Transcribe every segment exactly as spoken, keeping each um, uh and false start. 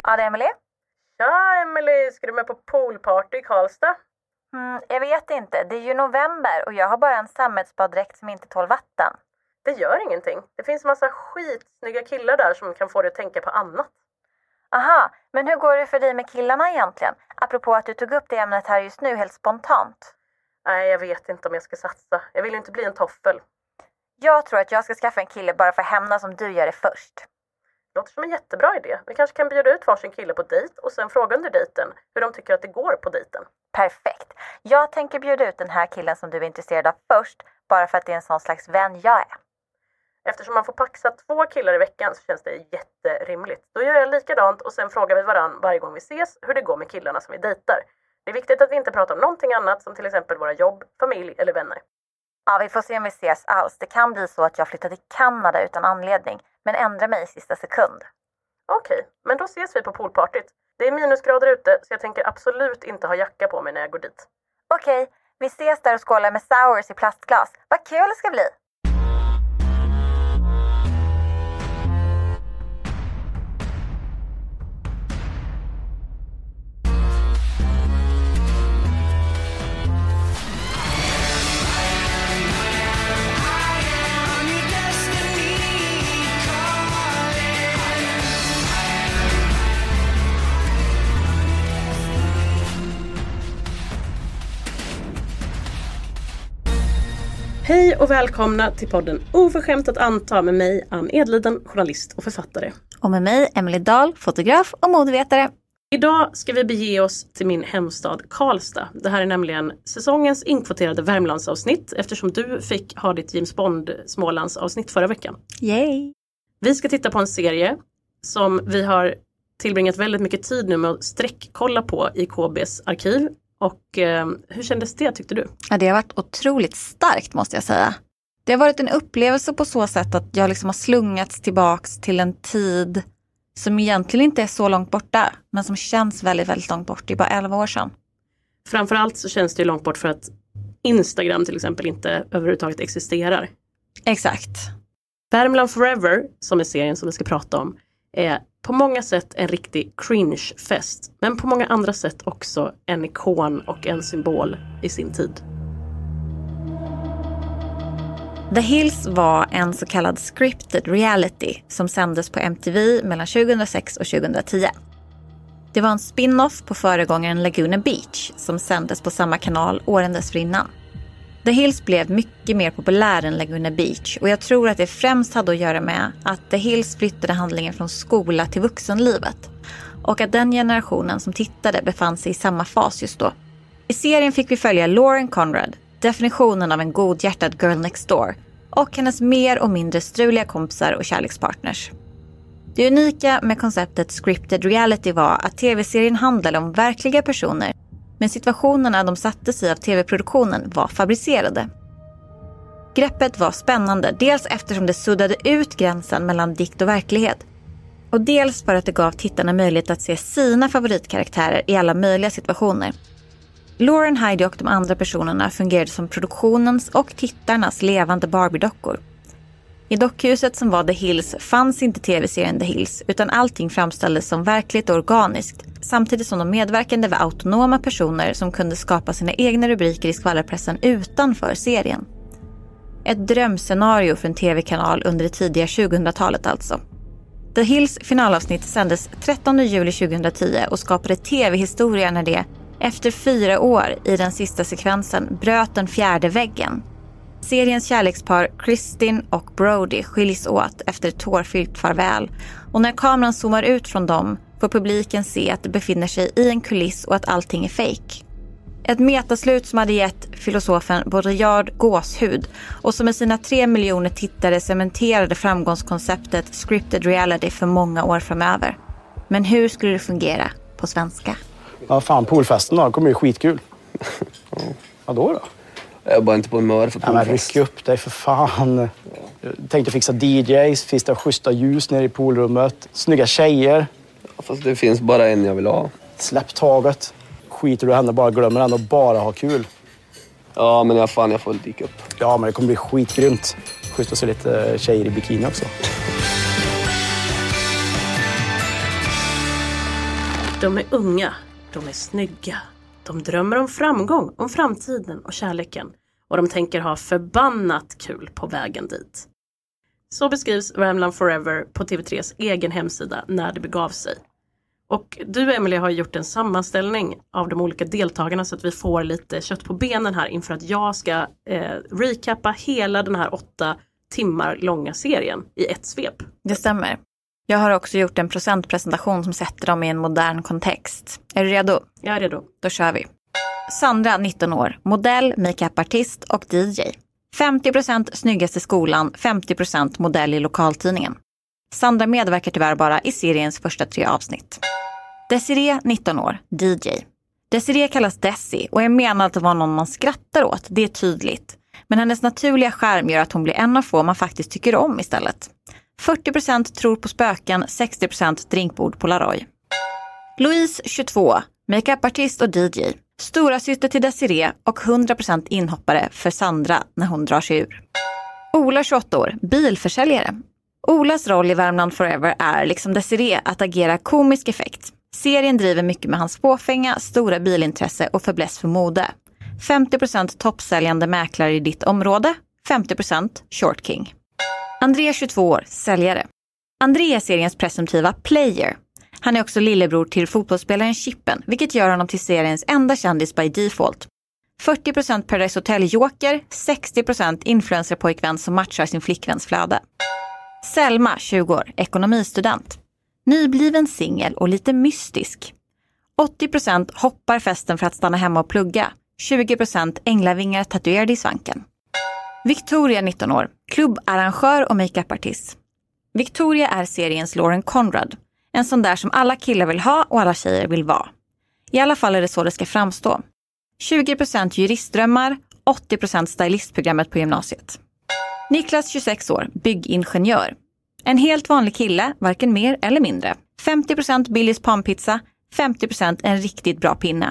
Ja, det är Emily. Ja, Emily, ska du med på poolparty i Karlstad? Mm, jag vet inte. Det är ju november och jag har bara en sammetsbaddräkt som inte tål vatten. Det gör ingenting. Det finns massa skitsnygga killar där som kan få dig att tänka på annat. Aha, men hur går det för dig med killarna egentligen? Apropå att du tog upp det ämnet här just nu helt spontant. Nej, jag vet inte om jag ska satsa. Jag vill inte bli en toffel. Jag tror att jag ska skaffa en kille bara för att hämna som du gör det först. Låter som en jättebra idé. Vi kanske kan bjuda ut varsin kille på dejt och sen fråga under dejten hur de tycker att det går på dejten. Perfekt. Jag tänker bjuda ut den här killen som du är intresserad av först, bara för att det är en sån slags vän jag är. Eftersom man får paxa två killar i veckan så känns det jätterimligt. Då gör jag likadant och sen frågar vi varann varje gång vi ses hur det går med killarna som vi dejtar. Det är viktigt att vi inte pratar om någonting annat som till exempel våra jobb, familj eller vänner. Ja, vi får se om vi ses alls. Det kan bli så att jag flyttar till Kanada utan anledning, men ändrar mig i sista sekund. Okej, men då ses vi på poolpartyt. Det är minusgrader ute så jag tänker absolut inte ha jacka på mig när jag går dit. Okej, vi ses där och skålar med sours i plastglas. Vad kul det ska bli! Hej och välkomna till podden Oförskämt att anta med mig, Ann Edliden, journalist och författare. Och med mig, Emily Dahl, fotograf och modevetare. Idag ska vi bege oss till min hemstad Karlstad. Det här är nämligen säsongens inkvoterade Värmlandsavsnitt eftersom du fick ha ditt James Bond Smålandsavsnitt förra veckan. Yay! Vi ska titta på en serie som vi har tillbringat väldigt mycket tid nu med att sträckkolla på i K B:s arkiv. Och eh, hur kändes det, tyckte du? Ja, det har varit otroligt starkt, måste jag säga. Det har varit en upplevelse på så sätt att jag liksom har slungats tillbaks till en tid som egentligen inte är så långt borta, men som känns väldigt, väldigt långt bort. Det är bara elva år sedan. Framförallt så känns det ju långt bort för att Instagram till exempel inte överhuvudtaget existerar. Exakt. Värmland Forever, som är serien som vi ska prata om, är på många sätt en riktig cringe-fest. Men på många andra sätt också en ikon och en symbol i sin tid. The Hills var en så kallad scripted reality som sändes på M T V mellan tjugohundrasex och tjugohundratio. Det var en spin-off på föregångaren Laguna Beach som sändes på samma kanal åren dessförinnan. The Hills blev mycket mer populär än Laguna Beach och jag tror att det främst hade att göra med att The Hills flyttade handlingen från skola till vuxenlivet och att den generationen som tittade befann sig i samma fas just då. I serien fick vi följa Lauren Conrad, definitionen av en godhjärtad girl next door, och hennes mer och mindre struliga kompisar och kärlekspartners. Det unika med konceptet scripted reality var att tv-serien handlade om verkliga personer, men situationerna de satte sig av tv-produktionen var fabricerade. Greppet var spännande, dels eftersom det suddade ut gränsen mellan dikt och verklighet, och dels för att det gav tittarna möjlighet att se sina favoritkaraktärer i alla möjliga situationer. Lauren, Heidi och de andra personerna fungerade som produktionens och tittarnas levande Barbie-dockor. I dockhuset som var The Hills fanns inte tv-serien The Hills, utan allting framställdes som verkligt och organiskt, samtidigt som de medverkande var autonoma personer som kunde skapa sina egna rubriker i skvallerpressen utanför serien. Ett drömscenario för en tv-kanal under det tidiga tjugohundratalet alltså. The Hills finalavsnitt sändes trettonde juli tjugohundratio och skapade tv-historia när det, efter fyra år i den sista sekvensen, bröt den fjärde väggen. Seriens kärlekspar Kristin och Brody skiljs åt efter ett tårfyllt farväl, och när kameran zoomar ut från dem får publiken se att det befinner sig i en kuliss och att allting är fake. Ett metaslut som hade gett filosofen Baudrillard gåshud och som med sina tre miljoner tittare cementerade framgångskonceptet scripted reality för många år framöver. Men hur skulle det fungera på svenska? Ja, fan, poolfesten då. Det kommer ju skitkul. Vad då då? Jag är bara inte på humör för poolfest. Ja, men ryck upp dig för fan. Jag tänkte fixa D Js, finns det schyssta ljus nere i poolrummet. Snygga tjejer. Ja, fast det finns bara en jag vill ha. Släpp taget. Skiter du henne, bara glömmer henne och bara ha kul. Ja, men jag fan, jag får dyka upp. Ja, men det kommer bli skitgrymt. Schysst att se lite tjejer i bikini också. De är unga, de är snygga. De drömmer om framgång, om framtiden och kärleken. Och de tänker ha förbannat kul på vägen dit. Så beskrivs Värmland Forever på T V tre:s egen hemsida när det begav sig. Och du, Emelie, har gjort en sammanställning av de olika deltagarna så att vi får lite kött på benen här inför att jag ska eh, recappa hela den här åtta timmar långa serien i ett svep. Det stämmer. Jag har också gjort en procentpresentation som sätter dem i en modern kontext. Är du redo? Jag är redo. Då kör vi. Sandra, nitton år, modell, makeupartist och D J. femtio procent snyggast i skolan, femtio procent modell i lokaltidningen. Sandra medverkar tyvärr bara i seriens första tre avsnitt. Desiree, nitton år, D J. Desiree kallas Desi och är menad att vara någon man skrattar åt, det är tydligt. Men hennes naturliga charm gör att hon blir en av få man faktiskt tycker om istället. fyrtio procent tror på spöken, sextio procent drinkbord på Laroy. Louise, tjugotvå, makeupartist och D J. Stora syster till Desiree och hundra procent inhoppare för Sandra när hon drar sig ur. Ola, tjugoåtta år, bilförsäljare. Olas roll i Värmland Forever är, liksom Desiree, att agera komisk effekt. Serien driver mycket med hans fåfänga, stora bilintresse och förbläss för mode. femtio procent toppsäljande mäklare i ditt område, femtio procent short king. André, tjugotvå år, säljare. André är seriens presumtiva player. Han är också lillebror till fotbollsspelaren Chippen, vilket gör honom till seriens enda kändis by default. fyrtio procent Paradise Hotel Joker, sextio procent influencerpojkvän som matchar sin flickväns flöde. Selma, tjugo år, ekonomistudent. Nybliven singel och lite mystisk. åttio procent hoppar festen för att stanna hemma och plugga. tjugo procent änglavingar tatuerade i svanken. Victoria, nitton år, klubbarrangör och makeupartist. Victoria är seriens Lauren Conrad. En sån där som alla killar vill ha och alla tjejer vill vara. I alla fall är det så det ska framstå. tjugo procent juristdrömmar, åttio procent stylistprogrammet på gymnasiet. Niklas, tjugosex år, byggingenjör. En helt vanlig kille, varken mer eller mindre. femtio procent Billys panpizza, femtio procent en riktigt bra pinne.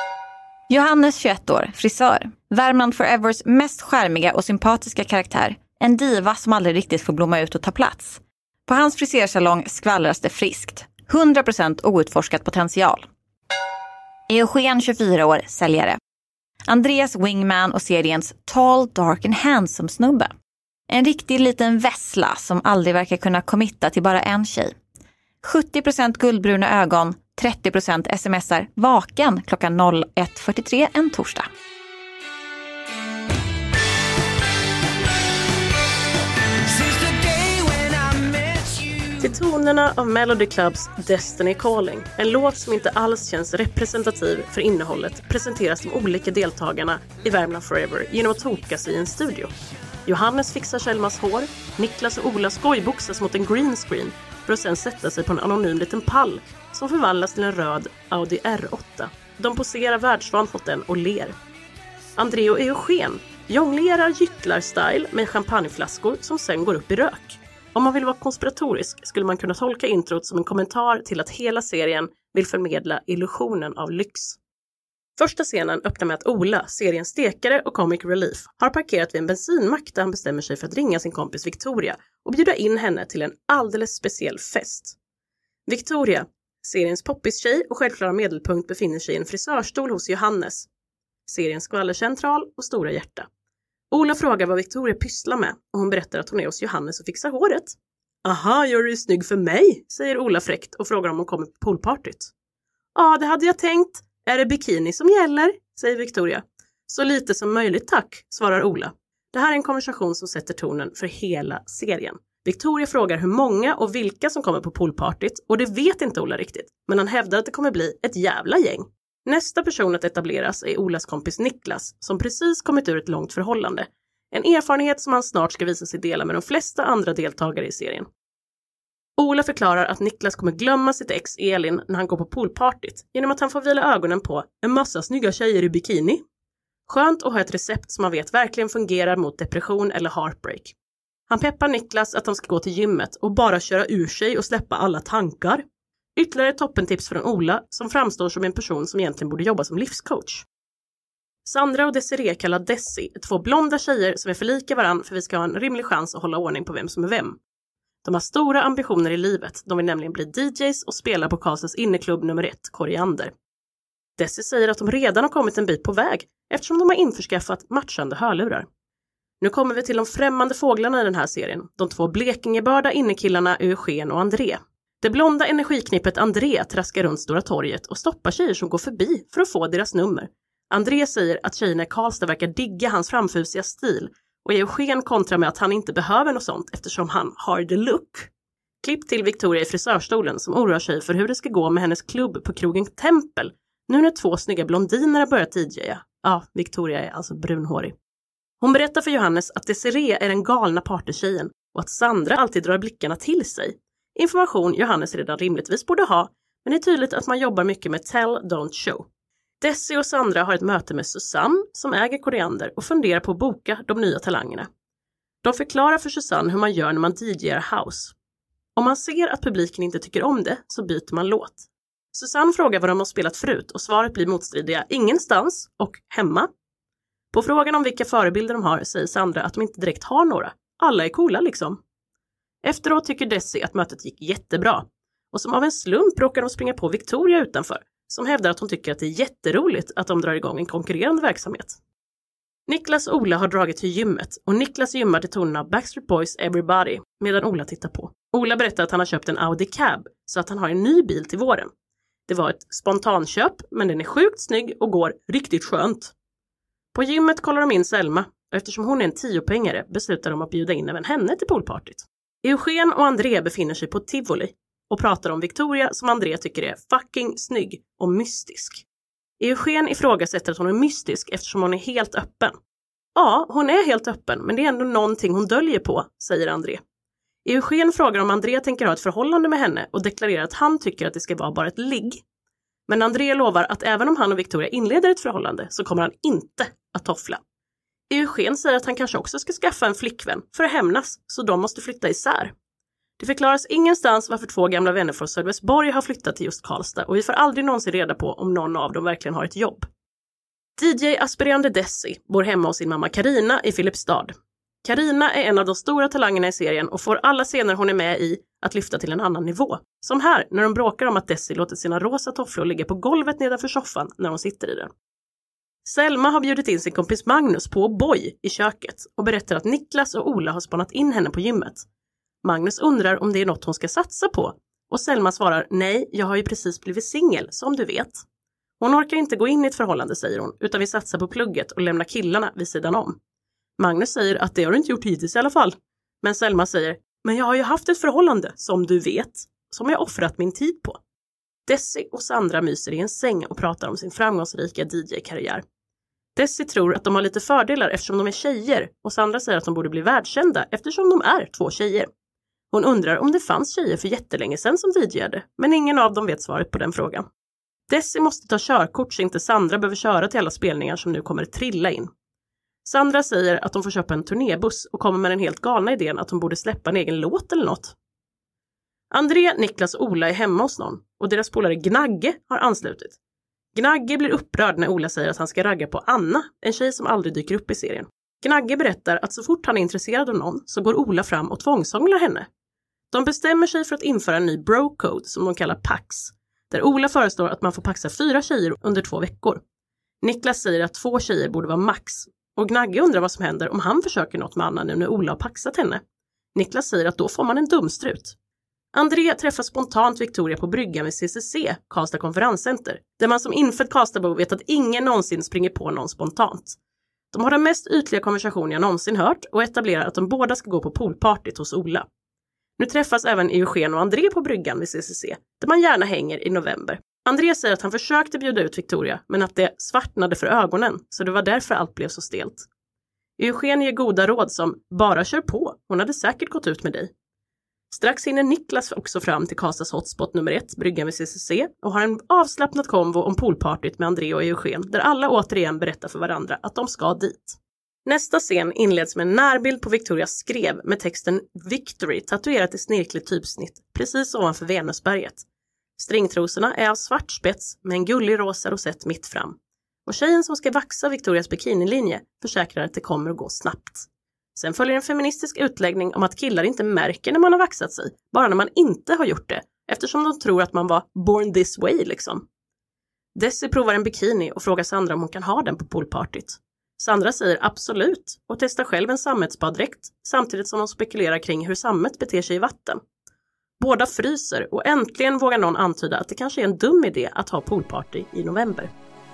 Johannes, tjugoett år, frisör. Värmland Forevers mest skärmiga och sympatiska karaktär. En diva som aldrig riktigt får blomma ut och ta plats. På hans frisersalong skvallras det friskt. hundra procent outforskat potential. Eugen, tjugofyra år, säljare. Andreas wingman och seriens tall, dark and handsome snubbe. En riktig liten vässla som aldrig verkar kunna committa till bara en tjej. sjuttio procent guldbruna ögon, trettio procent smsar vaken klockan ett fyrtiotre en torsdag. Till tonerna av Melody Clubs Destiny Calling, en låt som inte alls känns representativ för innehållet, presenteras de olika deltagarna i Värmland Forever genom att toka sig i en studio. Johannes fixar Selmas hår, Niklas och Ola skojboxas mot en green screen för att sen sätta sig på en anonym liten pall som förvandlas till en röd Audi R åtta. De poserar världsvant mot den och ler. André och Eugen jonglerar gycklar-style med champagneflaskor som sen går upp i rök. Om man vill vara konspiratorisk skulle man kunna tolka introt som en kommentar till att hela serien vill förmedla illusionen av lyx. Första scenen öppnar med att Ola, seriens stekare och comic relief, har parkerat vid en bensinmack där han bestämmer sig för att ringa sin kompis Victoria och bjuda in henne till en alldeles speciell fest. Victoria, seriens poppis-tjej och självklara medelpunkt, befinner sig i en frisörstol hos Johannes, seriens skvallercentral och stora hjärta. Ola frågar vad Victoria pysslar med och hon berättar att hon är hos Johannes och fixar håret. Aha, gör du snygg för mig, säger Ola fräckt och frågar om hon kommer på poolpartyt. Ja, det hade jag tänkt. Är det bikini som gäller, säger Victoria. Så lite som möjligt tack, svarar Ola. Det här är en konversation som sätter tonen för hela serien. Victoria frågar hur många och vilka som kommer på poolpartyt och det vet inte Ola riktigt. Men han hävdar att det kommer bli ett jävla gäng. Nästa person att etableras är Olas kompis Niklas som precis kommit ur ett långt förhållande. En erfarenhet som han snart ska visa sig dela med de flesta andra deltagare i serien. Ola förklarar att Niklas kommer glömma sitt ex Elin när han går på poolpartyt genom att han får vila ögonen på en massa snygga tjejer i bikini. Skönt att ha ett recept som man vet verkligen fungerar mot depression eller heartbreak. Han peppar Niklas att de ska gå till gymmet och bara köra ur sig och släppa alla tankar. Ytterligare toppentips från Ola som framstår som en person som egentligen borde jobba som livscoach. Sandra och Desiree kallar Desi, två blonda tjejer som är för lika varann för vi ska ha en rimlig chans att hålla ordning på vem som är vem. De har stora ambitioner i livet. De vill nämligen bli D Js och spela på Karlstads inneklubb nummer ett, Koriander. Desi säger att de redan har kommit en bit på väg eftersom de har införskaffat matchande hörlurar. Nu kommer vi till de främmande fåglarna i den här serien. De två blekingebörda innekillarna Eugen och André. Det blonda energiknippet André traskar runt Stora torget och stoppar tjejer som går förbi för att få deras nummer. André säger att tjejerna i Karlstad verkar digga hans framfusiga stil och Eugen kontrar med att han inte behöver något sånt eftersom han har the look. Klipp till Victoria i frisörstolen som oroar sig för hur det ska gå med hennes klubb på krogen Tempel nu när två snygga blondiner har börjat D J:a. Ja, Victoria är alltså brunhårig. Hon berättar för Johannes att Desiree är den galna partytjejen och att Sandra alltid drar blickarna till sig. Information Johannes redan rimligtvis borde ha, men det är tydligt att man jobbar mycket med tell, don't show. Desi och Sandra har ett möte med Susanne som äger Koriander och funderar på att boka de nya talangerna. De förklarar för Susanne hur man gör när man D J:ar house. Om man ser att publiken inte tycker om det så byter man låt. Susanne frågar vad de har spelat förut och svaret blir motstridiga ingenstans och hemma. På frågan om vilka förebilder de har säger Sandra att de inte direkt har några. Alla är coola liksom. Efteråt tycker Desi att mötet gick jättebra. Och som av en slump råkar de springa på Victoria utanför. Som hävdar att hon tycker att det är jätteroligt att de drar igång en konkurrerande verksamhet. Niklas och Ola har dragit till gymmet och Niklas gymmar till tonen av Backstreet Boys Everybody medan Ola tittar på. Ola berättar att han har köpt en Audi Cab så att han har en ny bil till våren. Det var ett spontanköp men den är sjukt snygg och går riktigt skönt. På gymmet kollar de in Selma och eftersom hon är en tiopengare beslutar de att bjuda in även henne till poolpartyt. Eugen och André befinner sig på Tivoli och pratar om Victoria som André tycker är fucking snygg och mystisk. Eugen ifrågasätter att hon är mystisk eftersom hon är helt öppen. Ja, hon är helt öppen men det är ändå någonting hon döljer på, säger André. Eugen frågar om André tänker ha ett förhållande med henne och deklarerar att han tycker att det ska vara bara ett ligg. Men André lovar att även om han och Victoria inleder ett förhållande så kommer han inte att toffla. Eugen säger att han kanske också ska skaffa en flickvän för att hämnas så de måste flytta isär. Det förklaras ingenstans varför två gamla vänner från Sölvesborg har flyttat till just Karlstad och vi får aldrig någonsin reda på om någon av dem verkligen har ett jobb. D J-aspirerande Desi bor hemma hos sin mamma Karina i Filipstad. Karina är en av de stora talangerna i serien och får alla scener hon är med i att lyfta till en annan nivå. Som här när de bråkar om att Desi låter sina rosa tofflor ligga på golvet nedanför soffan när hon sitter i den. Selma har bjudit in sin kompis Magnus på boy i köket och berättar att Niklas och Ola har spanat in henne på gymmet. Magnus undrar om det är något hon ska satsa på och Selma svarar nej, jag har ju precis blivit singel som du vet. Hon orkar inte gå in i ett förhållande säger hon utan vill satsa på plugget och lämna killarna vid sidan om. Magnus säger att det har du inte gjort hittills i alla fall. Men Selma säger, men jag har ju haft ett förhållande som du vet som jag offrat min tid på. Desi och Sandra myser i en säng och pratar om sin framgångsrika D J-karriär. Desi tror att de har lite fördelar eftersom de är tjejer och Sandra säger att de borde bli världskända eftersom de är två tjejer. Hon undrar om det fanns tjejer för jättelänge sedan som D J:ade, men ingen av dem vet svaret på den frågan. Desi måste ta körkort så inte Sandra behöver köra till alla spelningar som nu kommer trilla in. Sandra säger att de får köpa en turnébuss och kommer med den helt galna idén att de borde släppa en egen låt eller något. André, Niklas och Ola är hemma hos någon och deras polare Gnagge har anslutit. Gnagge blir upprörd när Ola säger att han ska ragga på Anna, en tjej som aldrig dyker upp i serien. Gnagge berättar att så fort han är intresserad av någon så går Ola fram och tvångshånglar henne. De bestämmer sig för att införa en ny bro-code som de kallar Pax, där Ola föreslår att man får paxa fyra tjejer under två veckor. Niklas säger att två tjejer borde vara max och Gnagge undrar vad som händer om han försöker något med Anna nu när Ola har paxat henne. Niklas säger att då får man en dumstrut. André träffar spontant Victoria på bryggan vid C C C, Karlstad konferenscenter, där man som infödd Karlstadbo vet att ingen någonsin springer på någon spontant. De har den mest ytliga konversation jag någonsin hört och etablerar att de båda ska gå på poolpartyt hos Ola. Nu träffas även Eugen och André på bryggan vid C C C, där man gärna hänger i november. André säger att han försökte bjuda ut Victoria, men att det svartnade för ögonen, så det var därför allt blev så stelt. Eugen ger goda råd som, bara kör på, hon hade säkert gått ut med dig. Strax hinner Niklas också fram till Karlstads hotspot nummer ett, bryggan vid C C C, och har en avslappnad konvo om poolpartyt med André och Eugen, där alla återigen berättar för varandra att de ska dit. Nästa scen inleds med en närbild på Victorias skrev med texten Victory tatuerat i snirkligt typsnitt, precis ovanför Venusberget. Stringtrosorna är av svart spets med en gullig rosa rosett mitt fram. Och tjejen som ska vaxa Victorias bikinilinje försäkrar att det kommer att gå snabbt. Sen följer en feministisk utläggning om att killar inte märker när man har vaxat sig, bara när man inte har gjort det, eftersom de tror att man var born this way liksom. Desi provar en bikini och frågar Sandra om hon kan ha den på poolpartyt. Sandra säger absolut och testar själv en sammetsbaddräkt samtidigt som hon spekulerar kring hur sammet beter sig i vatten. Båda fryser och äntligen vågar någon antyda att det kanske är en dum idé att ha poolparty i november.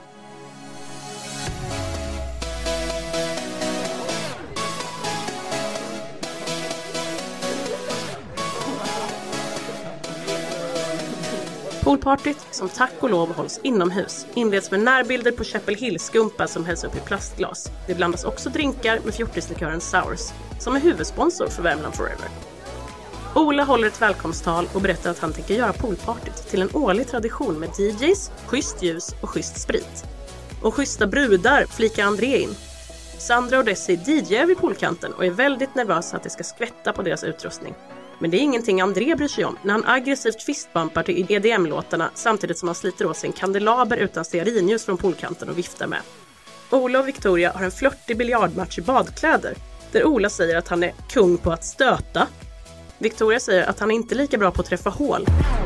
Poolpartyt, som tack och lov hålls inomhus, inleds med närbilder på Chapel Hill-skumpa som hälls upp i plastglas. Det blandas också drinkar med fjortislikören Sours, som är huvudsponsor för Värmland Forever. Ola håller ett välkomsttal och berättar att han tänker göra poolpartyt till en årlig tradition med D Js, schysst ljus och schysst sprit. Och schyssta brudar flikar André in. Sandra och Desi D J:ar vid poolkanten och är väldigt nervösa att det ska skvätta på deras utrustning. Men det är ingenting André bryr sig om när han aggressivt fistbumpar till E D M-låtarna samtidigt som han sliter åt sig en kandelaber utan stearinljus från poolkanten och viftar med. Ola och Victoria har en flörtig biljardmatch i badkläder där Ola säger att han är kung på att stöta. Victoria säger att han är inte lika bra på att träffa hål.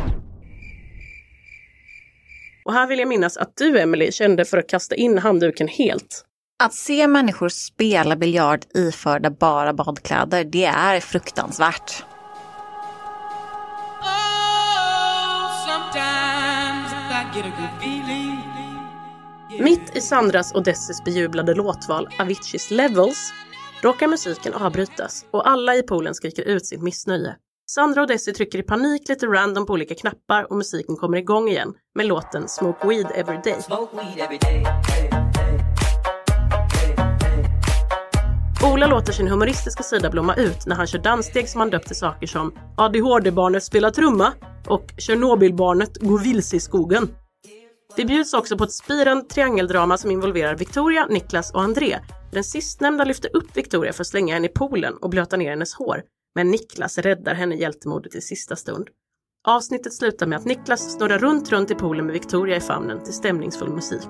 Och här vill jag minnas att du, Emily, kände för att kasta in handduken helt. Att se människor spela biljard iförda bara badkläder, det är fruktansvärt. Mitt i Sandras och Dessis bejublade låtval Aviciis Levels råkar musiken avbrytas och alla i poolen skriker ut sitt missnöje. Sandra och Desi trycker i panik lite random på olika knappar och musiken kommer igång igen med låten Smoke Weed Every Day. Ola låter sin humoristiska sida blomma ut när han kör danssteg som han döpt till saker som A D H D-barnet spelar trumma och Tjernobylbarnet går vilse i skogen. Det bjuds också på ett spirande triangeldrama som involverar Victoria, Niklas och André. Den sistnämnda lyfter upp Victoria för att slänga henne i poolen och blöta ner hennes hår. Men Niklas räddar henne hjältemodigt i sista stund. Avsnittet slutar med att Niklas snurrar runt runt i poolen med Victoria i famnen till stämningsfull musik.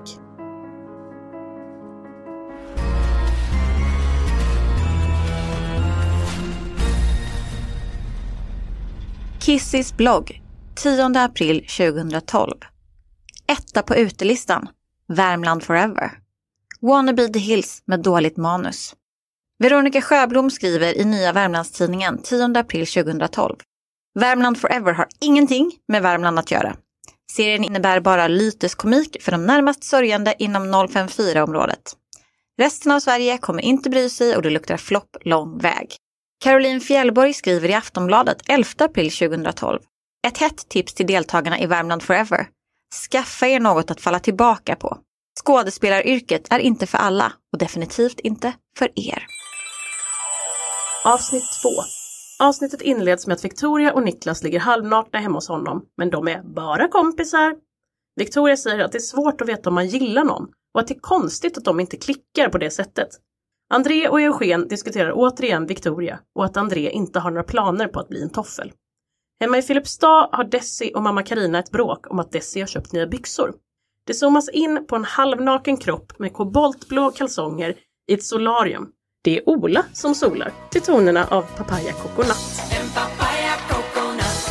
Kissys blogg, tionde april tjugohundratolv. Etta på utelistan, Värmland Forever. Wannabe the Hills med dåligt manus. Veronica Sjöblom skriver i Nya Värmlandstidningen tionde april tjugohundratolv. Värmland Forever har ingenting med Värmland att göra. Serien innebär bara lyteskomik för de närmast sörjande inom noll fem fyra-området. Resten av Sverige kommer inte bry sig och det luktar flopp lång väg. Caroline Fjällborg skriver i Aftonbladet elfte april tjugohundratolv. Ett hett tips till deltagarna i Värmland Forever. Skaffa er något att falla tillbaka på. Skådespelaryrket är inte för alla och definitivt inte för er. Avsnitt två. Avsnittet inleds med att Victoria och Niklas ligger halvnakna hemma hos honom, men de är bara kompisar. Victoria säger att det är svårt att veta om man gillar någon och att det är konstigt att de inte klickar på det sättet. André och Eugen diskuterar återigen Victoria och att André inte har några planer på att bli en toffel. Hemma i Filipstad har Desi och mamma Karina ett bråk om att Desi har köpt nya byxor. Det zoomas in på en halvnaken kropp med koboltblå kalsonger i ett solarium. Det är Ola som solar till tonerna av Papaya Coconut. En papaya coconut.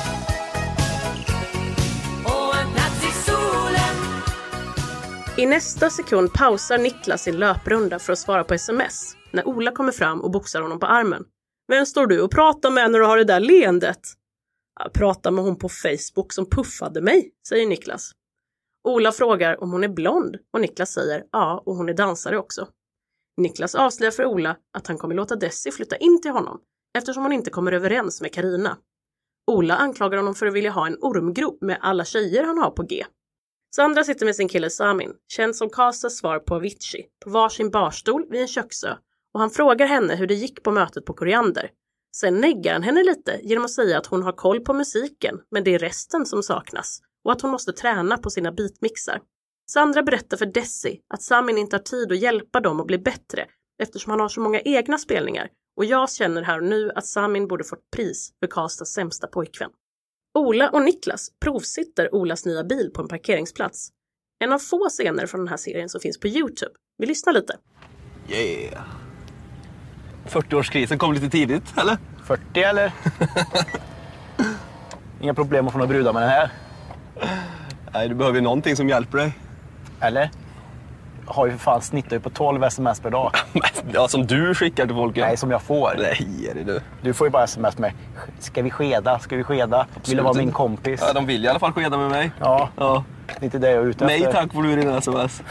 Och en plats i solen. I nästa sekund pausar Niklas sin löprunda för att svara på sms när Ola kommer fram och boxar honom på armen. Vem står du och pratar med när du har det där leendet? Jag pratar med hon på Facebook som puffade mig, säger Niklas. Ola frågar om hon är blond och Niklas säger ja, och hon är dansare också. Niklas avslöjar för Ola att han kommer låta Desi flytta in till honom eftersom hon inte kommer överens med Karina. Ola anklagar honom för att vilja ha en ormgrop med alla tjejer han har på G. Sandra sitter med sin kille Samin, känd som Kasas svar på Avicii, på varsin barstol vid en köksö och han frågar henne hur det gick på mötet på Koriander. Sen neggar han henne lite genom att säga att hon har koll på musiken men det är resten som saknas och att hon måste träna på sina beatmixar. Sandra berättar för Desi att Samin inte har tid att hjälpa dem att bli bättre eftersom han har så många egna spelningar och jag känner här och nu att Samin borde fått pris för Kastas sämsta pojkvän. Ola och Niklas provsitter Olas nya bil på en parkeringsplats. En av få scener från den här serien som finns på YouTube. Vi lyssnar lite. Yeah. fyrtioårskrisen kom lite tidigt, eller? fyrtio eller? Inga problem att få några brudar med den här. Nej, du behöver ju någonting som hjälper dig. Eller? Jag har ju för fan snittar ju på tolv sms per dag. Ja, som du skickar till folk. Ja. Nej, som jag får. Nej, är det du. Du får ju bara sms med, ska vi skeda? Ska vi skeda? Vill du vara min kompis? Ja, de vill i alla fall skeda med mig. Ja, Ja. det är inte det jag är ute efter. Nej tack får du i dina sms.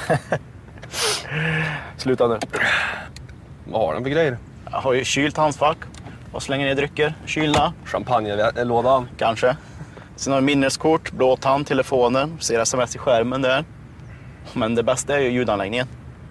Sluta nu. Vad har den för grejer? Jag har ju kylt handskfack och slänger ner drycker. Kylda, Champagnelådan. kanske. Sen har jag minneskort, blå tand, telefonen. Ser sms i skärmen där. Men det bästa är ju ljudanläggningen.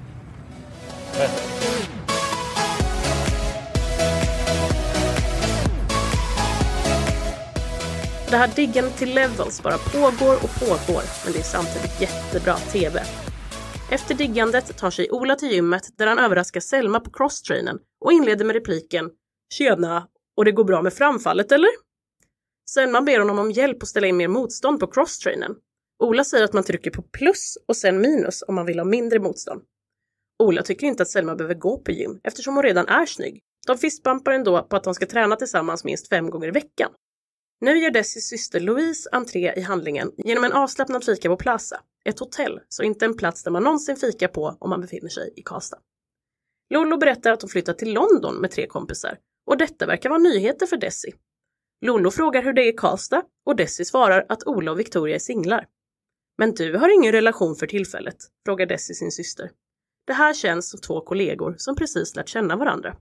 Det här diggandet till levels bara pågår och pågår, men det är samtidigt jättebra tv. Efter diggandet tar sig Ola till gymmet där han överraskar Selma på crosstrainen och inleder med repliken "Tjena, och det går bra med framfallet eller?" Selma ber honom om hjälp att ställa in mer motstånd på crosstrainen. Ola säger att man trycker på plus och sen minus om man vill ha mindre motstånd. Ola tycker inte att Selma behöver gå på gym eftersom hon redan är snygg. De fistbumpar ändå på att de ska träna tillsammans minst fem gånger i veckan. Nu gör Dessis syster Louise entré i handlingen genom en avslappnad fika på Plaza. Ett hotell, så inte en plats där man någonsin fikar på om man befinner sig i Karlstad. Lollo berättar att hon flyttat till London med tre kompisar och detta verkar vara nyheter för Dessi. Lollo frågar hur det är i Karlstad och Dessi svarar att Ola och Victoria är singlar. Men du har ingen relation för tillfället, frågar Dessi sin syster. Det här känns som två kollegor som precis lärt känna varandra.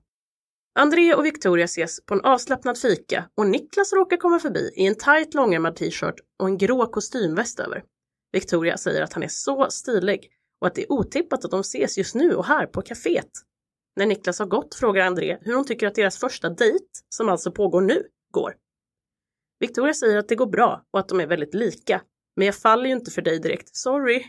André och Victoria ses på en avslappnad fika och Niklas råkar komma förbi i en tight långärmad t-shirt och en grå kostymväst över. Victoria säger att han är så stilig och att det är otippat att de ses just nu och här på kaféet. När Niklas har gått frågar André hur hon tycker att deras första dejt, som alltså pågår nu, går. Victoria säger att det går bra och att de är väldigt lika. Men jag faller ju inte för dig direkt, sorry.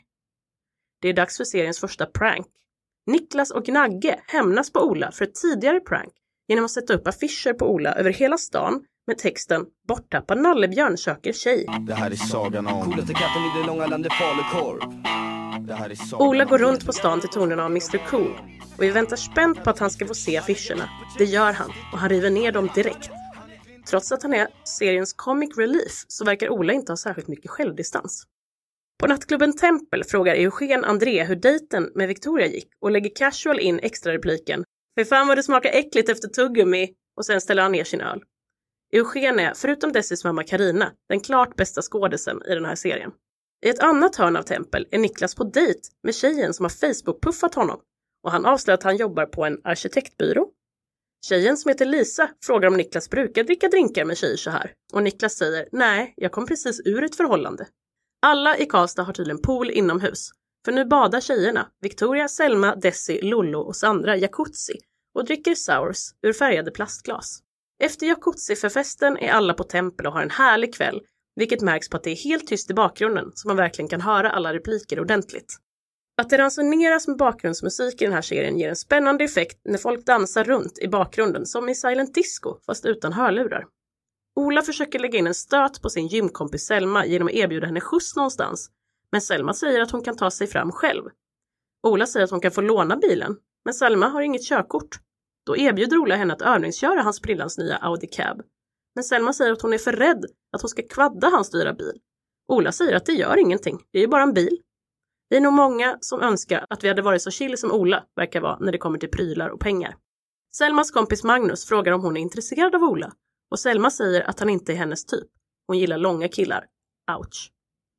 Det är dags för seriens första prank. Niklas och Gnagge hämnas på Ola för ett tidigare prank genom att sätta upp affischer på Ola över hela stan med texten "Borttappad nallebjörn söker tjej". Det här är sagan om coolaste katten i det långa landet falukorv. Det här är sagan Ola går runt på stan till tonerna av mister Cool och vi väntar spänt på att han ska få se affischerna. Det gör han och han river ner dem direkt. Trots att han är seriens comic relief så verkar Ola inte ha särskilt mycket självdistans. På nattklubben Tempel frågar Eugen André hur dejten med Victoria gick och lägger casual in extra repliken "För fan vad det smakar äckligt efter tuggummi" och sen ställer han ner sin öl. Eugen är, förutom Dessis mamma Karina, den klart bästa skådisen i den här serien. I ett annat hörn av Tempel är Niklas på dejt med tjejen som har Facebook-puffat honom och han avslöjar att han jobbar på en arkitektbyrå. Tjejen som heter Lisa frågar om Niklas brukar dricka drinkar med tjejer så här och Niklas säger "Nej, jag kom precis ur ett förhållande". Alla i Karlstad har tydligen pool inomhus, för nu badar tjejerna, Victoria, Selma, Dessi, Lollo och Sandra jacuzzi och dricker sours ur färgade plastglas. Efter jacuzzi för festen är alla på Tempel och har en härlig kväll, vilket märks på att det är helt tyst i bakgrunden så man verkligen kan höra alla repliker ordentligt. Att det ransoneras med bakgrundsmusik i den här serien ger en spännande effekt när folk dansar runt i bakgrunden som i Silent Disco fast utan hörlurar. Ola försöker lägga in en stöt på sin gymkompis Selma genom att erbjuda henne skjuts någonstans, men Selma säger att hon kan ta sig fram själv. Ola säger att hon kan få låna bilen, men Selma har inget körkort. Då erbjuder Ola henne att övningsköra hans brillans nya Audi Cab. Men Selma säger att hon är för rädd att hon ska kvadda hans dyra bil. Ola säger att det gör ingenting, det är ju bara en bil. Vi är nog många som önskar att vi hade varit så chill som Ola verkar vara när det kommer till prylar och pengar. Selmas kompis Magnus frågar om hon är intresserad av Ola. Och Selma säger att han inte är hennes typ. Hon gillar långa killar. Ouch.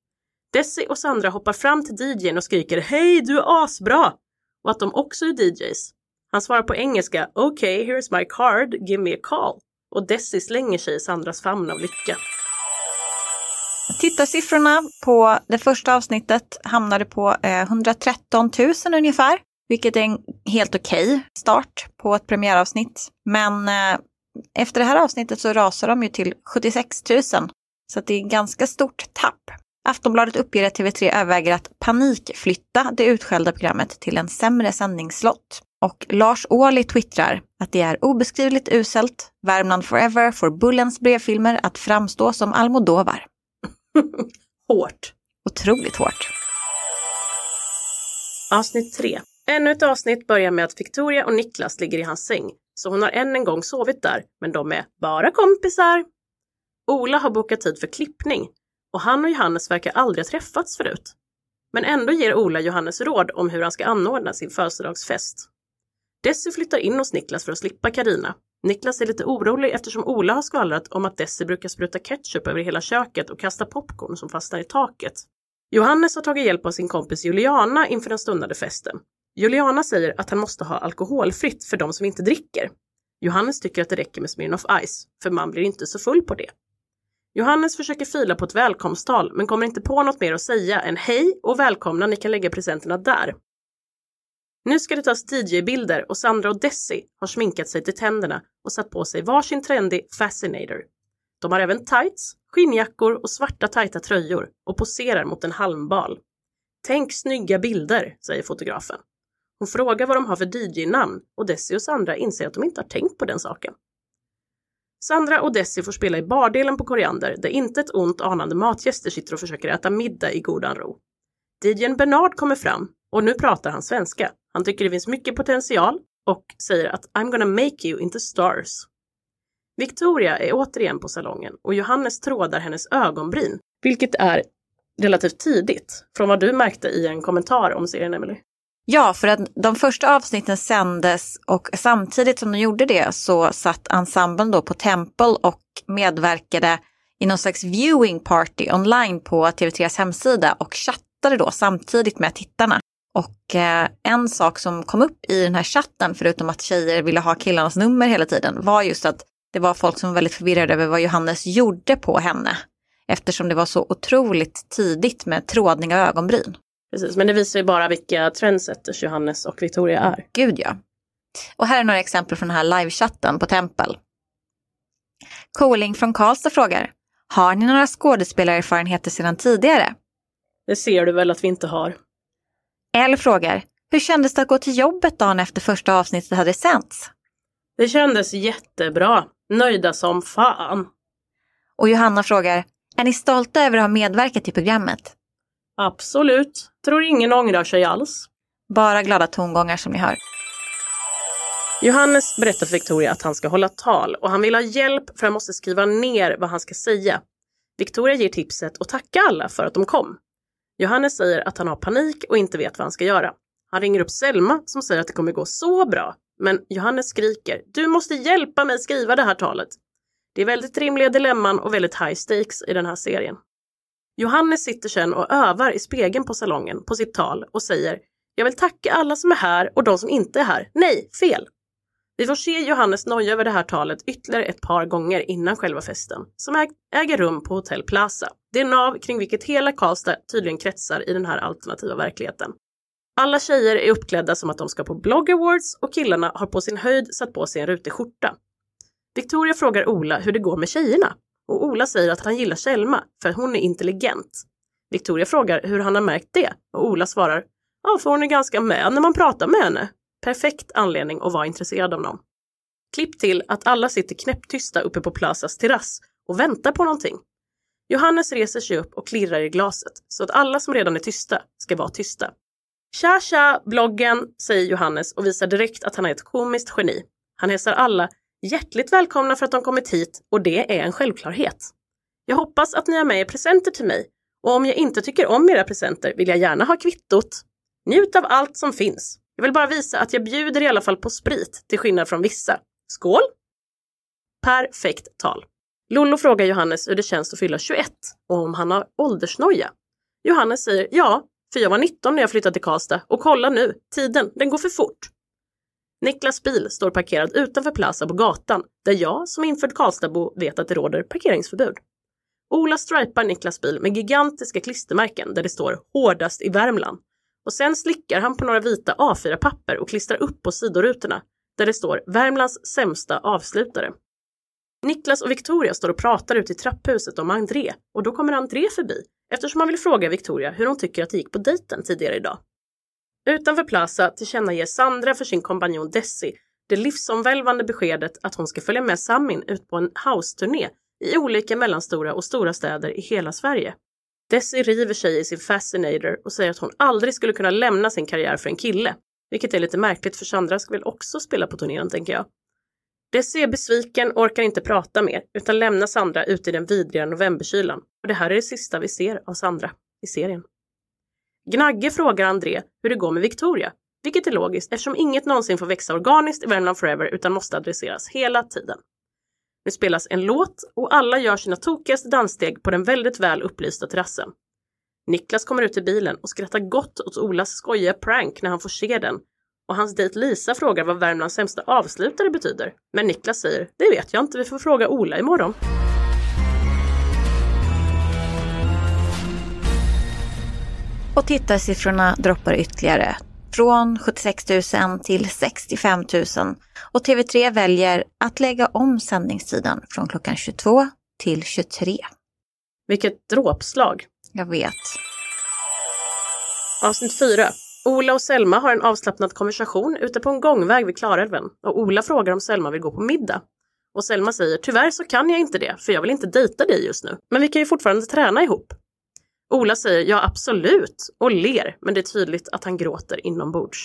Dessi och Sandra hoppar fram till D J:n och skriker "Hej, du är asbra!" Och att de också är D Js. Han svarar på engelska "Okay, here's my card, give me a call." Och Dessi slänger sig i Sandras famn av lycka. Tittarsiffrorna på det första avsnittet hamnade på eh, hundratretton tusen ungefär. Vilket är en helt okej start på ett premiäravsnitt. Men eh, efter det här avsnittet så rasar de ju till sjuttiosex tusen. Så att det är ganska stort tapp. Aftonbladet uppger att T V tre överväger att panikflytta det utskällda programmet till en sämre sändningsslott. Och Lars Ohly twittrar att det är obeskrivligt uselt. Värmland Forever får Bullens brevfilmer att framstå som Almodovar. Hårt. Otroligt hårt. Avsnitt tre. Ännu ett avsnitt börjar med att Victoria och Niklas ligger i hans säng. så hon har än en gång sovit där, men de är bara kompisar. Ola har bokat tid för klippning och han och Johannes verkar aldrig ha träffats förut. Men ändå ger Ola Johannes råd om hur han ska anordna sin födelsedagsfest. Desi flyttar in hos Niklas för att slippa Karina. Niklas är lite orolig eftersom Ola har skvallrat om att Desi brukar spruta ketchup över hela köket och kasta popcorn som fastnar i taket. Johannes har tagit hjälp av sin kompis Juliana inför den stundande festen. Juliana säger att han måste ha alkoholfritt för de som inte dricker. Johannes tycker att det räcker med Smirnoff Ice, för man blir inte så full på det. Johannes försöker fila på ett välkomsttal men kommer inte på något mer att säga än hej och välkomna, ni kan lägga presenterna där. Nu ska det tas D J-bilder och Sandra och Desi har sminkat sig till tänderna och satt på sig varsin trendig Fascinator. De har även tights, skinnjackor och svarta tajta tröjor och poserar mot en halmbal. Tänk snygga bilder, säger fotografen. Hon frågar vad de har för D J-namn och Desi och Sandra inser att de inte har tänkt på den saken. Sandra och Desi får spela i bardelen på Koriander där inte ett ont anande matgäster sitter och försöker äta middag i godan ro. D J:n Bernard kommer fram och nu pratar han svenska. Han tycker det finns mycket potential och säger att I'm gonna make you into stars. Victoria är återigen på salongen och Johannes trådar hennes ögonbryn, vilket är relativt tidigt från vad du märkte i en kommentar om serien, Emily. Ja, för att de första avsnitten sändes och samtidigt som de gjorde det så satt ensemblen då på Temple och medverkade i någon slags viewing party online på T V tre:s hemsida och chattade då samtidigt med tittarna. Och eh, en sak som kom upp i den här chatten, förutom att tjejer ville ha killarnas nummer hela tiden, var just att det var folk som var väldigt förvirrade över vad Johannes gjorde på henne. Eftersom det var så otroligt tidigt med trådning av ögonbryn. Precis, men det visar ju bara vilka trendsetters Johannes och Victoria är. Gud ja. Och här är några exempel från den här livechatten på Temple. Koling från Karlstad frågar: har ni några skådespelarerfarenheter sedan tidigare? Det ser du väl att vi inte har. Elle frågar: hur kändes det att gå till jobbet dagen efter första avsnittet hade sänts? Det kändes jättebra. Nöjda som fan. Och Johanna frågar: är ni stolta över att ha medverkat i programmet? Absolut. Tror ingen ångrar sig alls. Bara glada tongångar som ni hör. Johannes berättar för Victoria att han ska hålla tal och han vill ha hjälp för han måste skriva ner vad han ska säga. Victoria ger tipset och tackar alla för att de kom. Johannes säger att han har panik och inte vet vad han ska göra. Han ringer upp Selma som säger att det kommer gå så bra. Men Johannes skriker: du måste hjälpa mig skriva det här talet. Det är väldigt rimliga dilemman och väldigt high stakes i den här serien. Johannes sitter sen och övar i spegeln på salongen på sitt tal och säger: jag vill tacka alla som är här och de som inte är här. Nej, fel. Vi får se Johannes noja över det här talet ytterligare ett par gånger innan själva festen, som äg- äger rum på Hotell Plaza. Det är nav kring vilket hela Karlstad tydligen kretsar i den här alternativa verkligheten. Alla tjejer är uppklädda som att de ska på Blog Awards och killarna har på sin höjd satt på sig en rutig skjorta. Victoria frågar Ola hur det går med tjejerna och Ola säger att han gillar Selma för hon är intelligent. Victoria frågar hur han har märkt det och Ola svarar: ja, för hon är ganska med när man pratar med henne. Perfekt anledning att vara intresserad av någon. Klipp till att alla sitter knäpptysta uppe på Plazas terrass och väntar på någonting. Johannes reser sig upp och klirrar i glaset så att alla som redan är tysta ska vara tysta. Tja tja, bloggen, säger Johannes och visar direkt att han är ett komiskt geni. Han hälsar alla hjärtligt välkomna för att de kommit hit och det är en självklarhet. Jag hoppas att ni har med er presenter till mig och om jag inte tycker om era presenter vill jag gärna ha kvittot. Njut av allt som finns. Jag vill bara visa att jag bjuder i alla fall på sprit till skillnad från vissa. Skål! Perfekt tal. Lollo frågar Johannes hur det känns att fylla tjugoett och om han har åldersnoja. Johannes säger ja, för jag var nitton när jag flyttade till Karlstad och kolla nu, tiden, den går för fort. Niklas bil står parkerad utanför Plaza på gatan där jag som infödd Karlstadbo vet att det råder parkeringsförbud. Ola stripar Niklas bil med gigantiska klistermärken där det står hårdast i Värmland. Och sen slickar han på några vita A fyra papper och klistrar upp på sidorutorna där det står Värmlands sämsta avslutare. Niklas och Victoria står och pratar ute i trapphuset om André och då kommer André förbi eftersom han vill fråga Victoria hur hon tycker att det gick på dejten tidigare idag. Utanför Plaza tillkännager Sandra för sin kompanjon Desi det livsomvälvande beskedet att hon ska följa med Samin ut på en house-turné i olika mellanstora och stora städer i hela Sverige. Desi river sig i sin Fascinator och säger att hon aldrig skulle kunna lämna sin karriär för en kille. Vilket är lite märkligt för Sandra ska väl också spela på turnén, tänker jag. Desi är besviken och orkar inte prata mer utan lämnar Sandra ute i den vidriga novemberkylan. Och det här är det sista vi ser av Sandra i serien. Gnagge frågar André hur det går med Victoria, vilket är logiskt eftersom inget någonsin får växa organiskt i Värmland Forever utan måste adresseras hela tiden. Nu spelas en låt och alla gör sina tokigaste danssteg på den väldigt väl upplysta terrassen. Niklas kommer ut i bilen och skrattar gott åt Olas skojiga prank när han får se den. Och hans dejt Lisa frågar vad Värmlands sämsta avslutare betyder. Men Niklas säger, det vet jag inte, vi får fråga Ola imorgon. Och tittarsiffrorna droppar ytterligare. Från sjuttiosex tusen till sextiofem tusen. Och T V tre väljer att lägga om sändningstiden från klockan tjugotvå till tjugotre. Vilket dråpslag. Jag vet. Avsnitt fyra. Ola och Selma har en avslappnad konversation ute på en gångväg vid Klarälven. Och Ola frågar om Selma vill gå på middag. Och Selma säger, tyvärr så kan jag inte det, för jag vill inte dejta dig just nu. Men vi kan ju fortfarande träna ihop. Ola säger, ja absolut, och ler, men det är tydligt att han gråter inombords.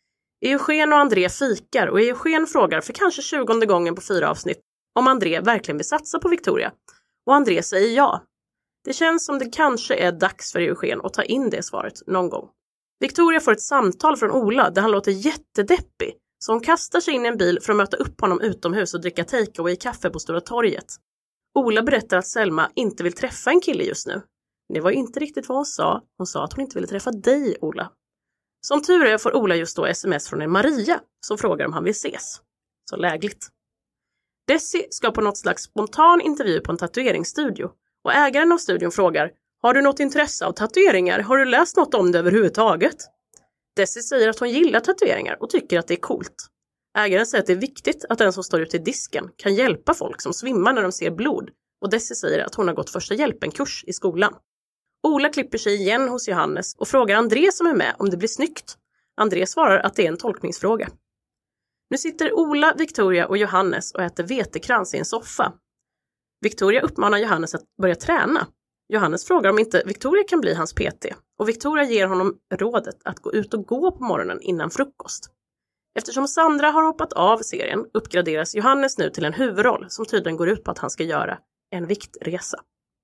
Eugen och André fikar och Eugen frågar för kanske tjugonde gången på fyra avsnitt om André verkligen vill satsa på Victoria. Och André säger ja. Det känns som det kanske är dags för Eugen att ta in det svaret någon gång. Victoria får ett samtal från Ola där han låter jättedeppig, så hon kastar sig in i en bil för att möta upp honom utomhus och dricka takeaway kaffe på Stora torget. Ola berättar att Selma inte vill träffa en kille just nu. Det var inte riktigt vad hon sa. Hon sa att hon inte ville träffa dig, Ola. Som tur är får Ola just då sms från en Maria som frågar om han vill ses. Så lägligt. Desi ska på något slags spontan intervju på en tatueringsstudio. Och ägaren av studion frågar, har du något intresse av tatueringar? Har du läst något om det överhuvudtaget? Desi säger att hon gillar tatueringar och tycker att det är coolt. Ägaren säger att det är viktigt att den som står ute i disken kan hjälpa folk som svimmar när de ser blod. Och Desi säger att hon har gått första hjälpen-kurs i skolan. Ola klipper sig igen hos Johannes och frågar André som är med om det blir snyggt. André svarar att det är en tolkningsfråga. Nu sitter Ola, Victoria och Johannes och äter vetekrans i en soffa. Victoria uppmanar Johannes att börja träna. Johannes frågar om inte Victoria kan bli hans P T. Och Victoria ger honom rådet att gå ut och gå på morgonen innan frukost. Eftersom Sandra har hoppat av serien uppgraderas Johannes nu till en huvudroll som tydligen går ut på att han ska göra en viktresa.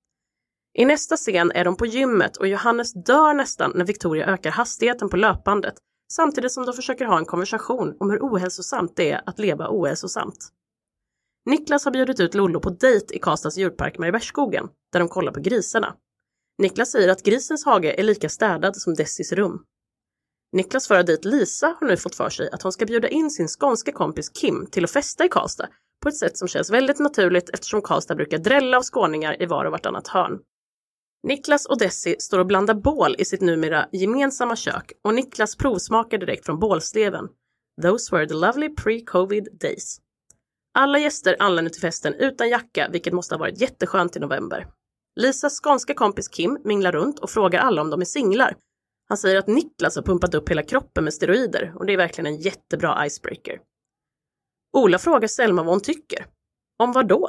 I nästa scen är de på gymmet och Johannes dör nästan när Victoria ökar hastigheten på löpbandet samtidigt som de försöker ha en konversation om hur ohälsosamt det är att leva ohälsosamt. Niklas har bjudit ut Lollo på dejt i Karlstads djurpark Mariebergsskogen där de kollar på grisarna. Niklas säger att grisens hage är lika städad som Dessis rum. Niklas före dit Lisa har nu fått för sig att hon ska bjuda in sin skånska kompis Kim till att festa i Karlstad på ett sätt som känns väldigt naturligt eftersom Karlstad brukar drälla av skåningar i var och vartannat hörn. Niklas och Desi står och blandar bål i sitt numera gemensamma kök och Niklas provsmakar direkt från bålsleven. Those were the lovely pre-covid days. Alla gäster anländer till festen utan jacka, vilket måste ha varit jätteskönt i november. Lisas skånska kompis Kim minglar runt och frågar alla om de är singlar. Han säger att Niklas har pumpat upp hela kroppen med steroider och det är verkligen en jättebra icebreaker. Ola frågar Selma vad hon tycker. Om vad då?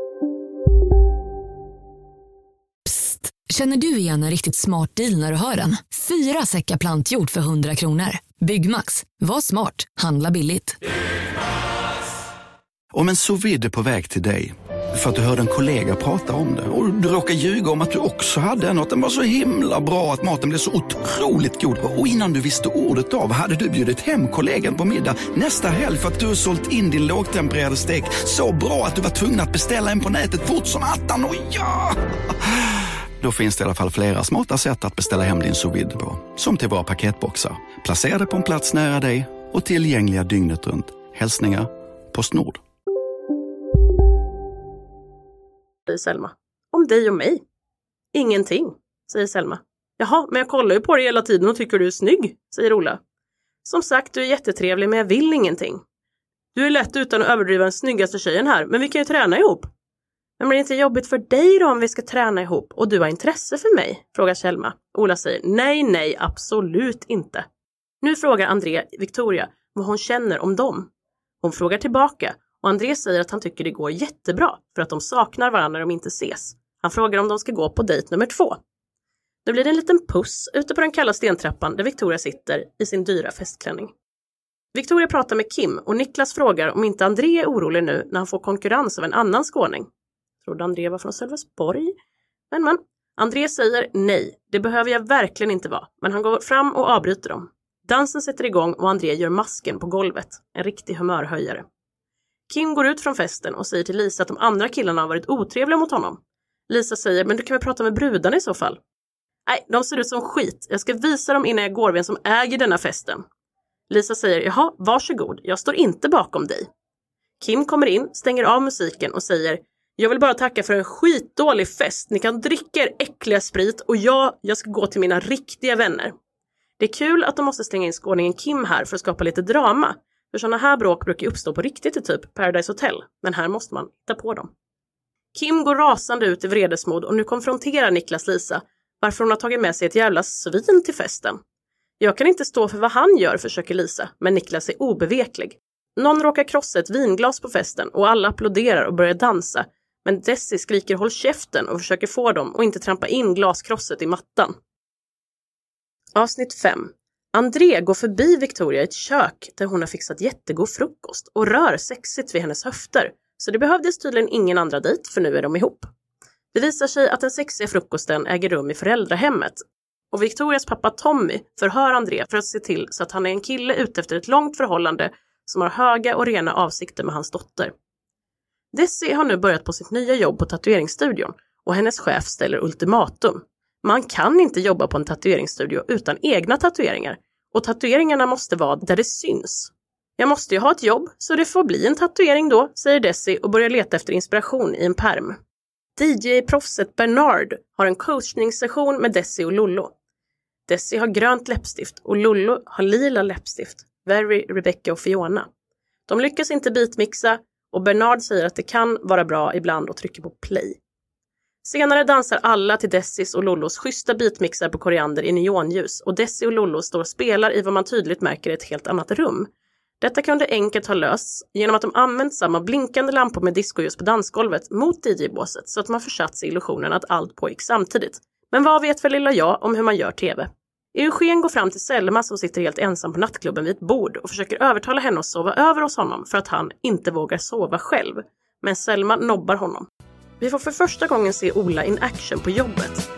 Psst, känner du igen en riktigt smart deal när du hör den? Fyra säckar plantjord för hundra kronor. Byggmax, var smart, handla billigt. Om en sous vide är på väg till dig för att du hörde en kollega prata om det och du råkar ljuga om att du också hade något, den var så himla bra att maten blev så otroligt god och innan du visste ordet av hade du bjudit hem kollegan på middag nästa helg för att du har sålt in din lågtempererade stek så bra att du var tvungen att beställa en på nätet fort som attan och ja! Då finns det i alla fall flera smarta sätt att beställa hem din sous vide på, som till våra paketboxar, placerade på en plats nära dig och tillgängliga dygnet runt. Hälsningar PostNord. Säger Selma. Om dig och mig? Ingenting, säger Selma. Jaha, men jag kollar ju på dig hela tiden och tycker du är snygg, säger Ola. Som sagt, du är jättetrevlig men jag vill ingenting. Du är lätt utan att överdriva den snyggaste tjejen här, men vi kan ju träna ihop. Men blir det inte jobbigt för dig då om vi ska träna ihop och du har intresse för mig? Frågar Selma. Ola säger nej, nej, absolut inte. Nu frågar André Victoria vad hon känner om dem. Hon frågar tillbaka. Och André säger att han tycker det går jättebra för att de saknar varandra när de inte ses. Han frågar om de ska gå på dejt nummer två. Då blir det en liten puss ute på den kalla stentrappan där Victoria sitter i sin dyra festklänning. Victoria pratar med Kim och Niklas frågar om inte André är orolig nu när han får konkurrens av en annan skåning. Trodde André var från Sölvesborg. Men man, André säger nej, det behöver jag verkligen inte vara. Men han går fram och avbryter dem. Dansen sätter igång och André gör masken på golvet. En riktig humörhöjare. Kim går ut från festen och säger till Lisa att de andra killarna har varit otrevliga mot honom. Lisa säger, men du kan väl prata med brudarna i så fall? Nej, de ser ut som skit. Jag ska visa dem innan jag går vem som äger denna festen. Lisa säger, jaha, varsågod. Jag står inte bakom dig. Kim kommer in, stänger av musiken och säger, jag vill bara tacka för en skitdålig fest. Ni kan dricka er äckliga sprit och jag, jag ska gå till mina riktiga vänner. Det är kul att de måste stänga in skåningen Kim här för att skapa lite drama. För sådana här bråk brukar uppstå på riktigt i typ Paradise Hotel. Men här måste man hitta på dem. Kim går rasande ut i vredesmod och nu konfronterar Niklas Lisa varför hon har tagit med sig ett jävla svin till festen. Jag kan inte stå för vad han gör, försöker Lisa, men Niklas är obeveklig. Någon råkar krossa ett vinglas på festen och alla applåderar och börjar dansa. Men Desi skriker håll käften och försöker få dem och inte trampa in glaskrosset i mattan. Avsnitt fem. André går förbi Victoria i ett kök där hon har fixat jättegod frukost och rör sexigt vid hennes höfter. Så det behövdes tydligen ingen andra dejt för nu är de ihop. Det visar sig att den sexiga frukosten äger rum i föräldrahemmet. Och Victorias pappa Tommy förhör André för att se till så att han är en kille ute efter ett långt förhållande som har höga och rena avsikter med hans dotter. Desi har nu börjat på sitt nya jobb på tatueringsstudion och hennes chef ställer ultimatum. Man kan inte jobba på en tatueringsstudio utan egna tatueringar och tatueringarna måste vara där det syns. Jag måste ju ha ett jobb så det får bli en tatuering då, säger Desi och börjar leta efter inspiration i en perm. D J-proffset Bernard har en coachningssession med Desi och Lollo. Desi har grönt läppstift och Lollo har lila läppstift. Very, Rebecca och Fiona. De lyckas inte beatmixa och Bernard säger att det kan vara bra ibland och trycker på play. Senare dansar alla till Desis och Lollos schyssta beatmixar på koriander i neonljus och Desi och Lollo står och spelar i vad man tydligt märker ett helt annat rum. Detta kunde enkelt ha lösts genom att de använt samma blinkande lampor med discoljus på dansgolvet mot D J-båset så att man försatt sig i illusionen att allt pågick samtidigt. Men vad vet för lilla jag om hur man gör tv? Eugen går fram till Selma som sitter helt ensam på nattklubben vid ett bord och försöker övertala henne att sova över hos honom för att han inte vågar sova själv. Men Selma nobbar honom. Vi får för första gången se Ola in action på jobbet.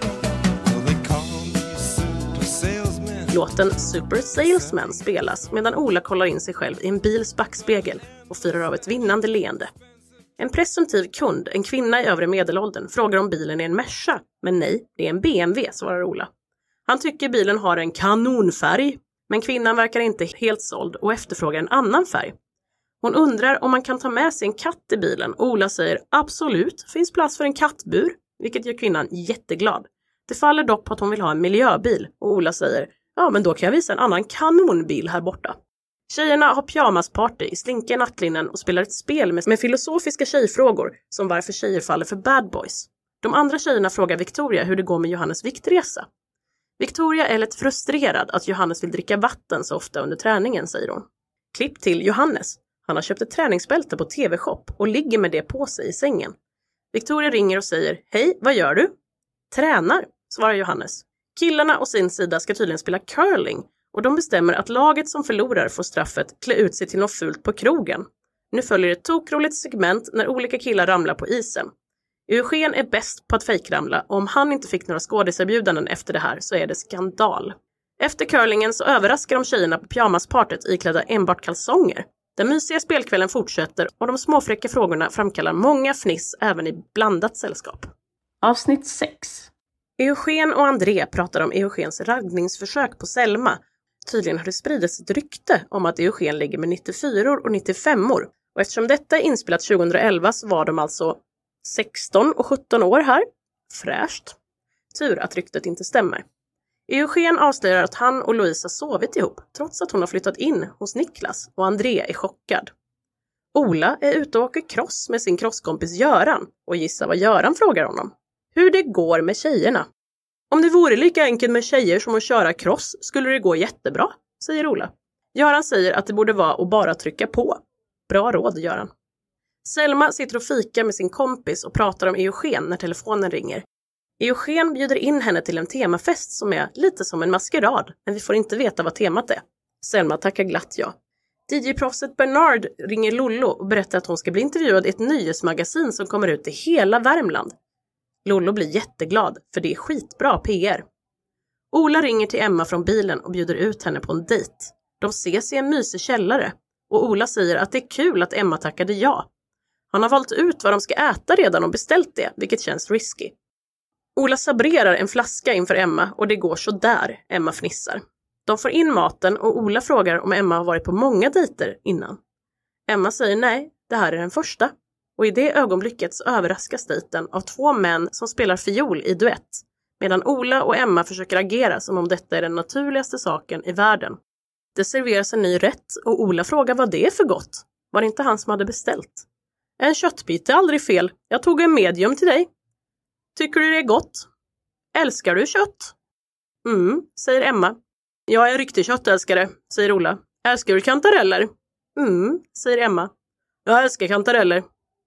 Låten Super Salesman spelas medan Ola kollar in sig själv i en bils backspegel och firar av ett vinnande leende. En presumtiv kund, en kvinna i övre medelåldern, frågar om bilen är en Merca. Men nej, det är en B M W, svarar Ola. Han tycker bilen har en kanonfärg, men kvinnan verkar inte helt såld och efterfrågar en annan färg. Hon undrar om man kan ta med sig en katt i bilen och Ola säger absolut, finns plats för en kattbur, vilket gör kvinnan jätteglad. Det faller dock på att hon vill ha en miljöbil och Ola säger ja men då kan jag visa en annan kanonbil här borta. Tjejerna har pyjamasparty i slinkiga nattlinnen och spelar ett spel med, med filosofiska tjejfrågor som varför tjejer faller för bad boys. De andra tjejerna frågar Victoria hur det går med Johannes viktresa. Victoria är lite frustrerad att Johannes vill dricka vatten så ofta under träningen, säger hon. Klipp till Johannes. Han har köpt ett träningsbälte på T V-shop och ligger med det på sig i sängen. Victoria ringer och säger, hej, vad gör du? Tränar, svarar Johannes. Killarna å sin sida ska tydligen spela curling och de bestämmer att laget som förlorar får straffet klä ut sig till något fult på krogen. Nu följer ett tokroligt segment när olika killar ramlar på isen. Eugen är bäst på att fejkramla och om han inte fick några skådiserbjudanden efter det här så är det skandal. Efter curlingen så överraskar de tjejerna på pyjamaspartet iklädda enbart kalsonger. Den mysiga spelkvällen fortsätter och de småfräcka frågorna framkallar många fniss även i blandat sällskap. Avsnitt sex. Eugen och André pratar om Eugens raggningsförsök på Selma. Tydligen har det spridits ett rykte om att Eugen ligger med nittiofyror och nittiofemmor. Och eftersom detta är inspelat tjugohundraelva så var de alltså sexton och sjutton år här. Fräscht. Tur att ryktet inte stämmer. Eugen avslöjar att han och Louisa sovit ihop trots att hon har flyttat in hos Niklas och André är chockad. Ola är ute och åker cross med sin crosskompis Göran och gissa vad Göran frågar honom. Hur det går med tjejerna. Om det vore lika enkelt med tjejer som att köra cross skulle det gå jättebra, säger Ola. Göran säger att det borde vara att bara trycka på. Bra råd, Göran. Selma sitter och fikar med sin kompis och pratar om Eugen när telefonen ringer. Eugen bjuder in henne till en temafest som är lite som en maskerad, men vi får inte veta vad temat är. Selma tackar glatt ja. D J-proffset Bernard ringer Lollo och berättar att hon ska bli intervjuad i ett nyhetsmagasin som kommer ut i hela Värmland. Lollo blir jätteglad, för det är skitbra P R. Ola ringer till Emma från bilen och bjuder ut henne på en dejt. De ses i en mysig källare och Ola säger att det är kul att Emma tackade ja. Han har valt ut vad de ska äta redan och beställt det, vilket känns risky. Ola sabrerar en flaska inför Emma och det går så där. Emma fnissar. De får in maten och Ola frågar om Emma har varit på många dejter innan. Emma säger nej, det här är den första. Och i det ögonblicket så överraskas dejten av två män som spelar fiol i duett. Medan Ola och Emma försöker agera som om detta är den naturligaste saken i världen. Det serveras en ny rätt och Ola frågar vad det är för gott. Var det inte han som hade beställt? En köttbit är aldrig fel. Jag tog en medium till dig. Tycker du det är gott? Älskar du kött? Mm, säger Emma. Jag är en riktig köttälskare, säger Ola. Älskar du kantareller? Mm, säger Emma. Jag älskar kantareller.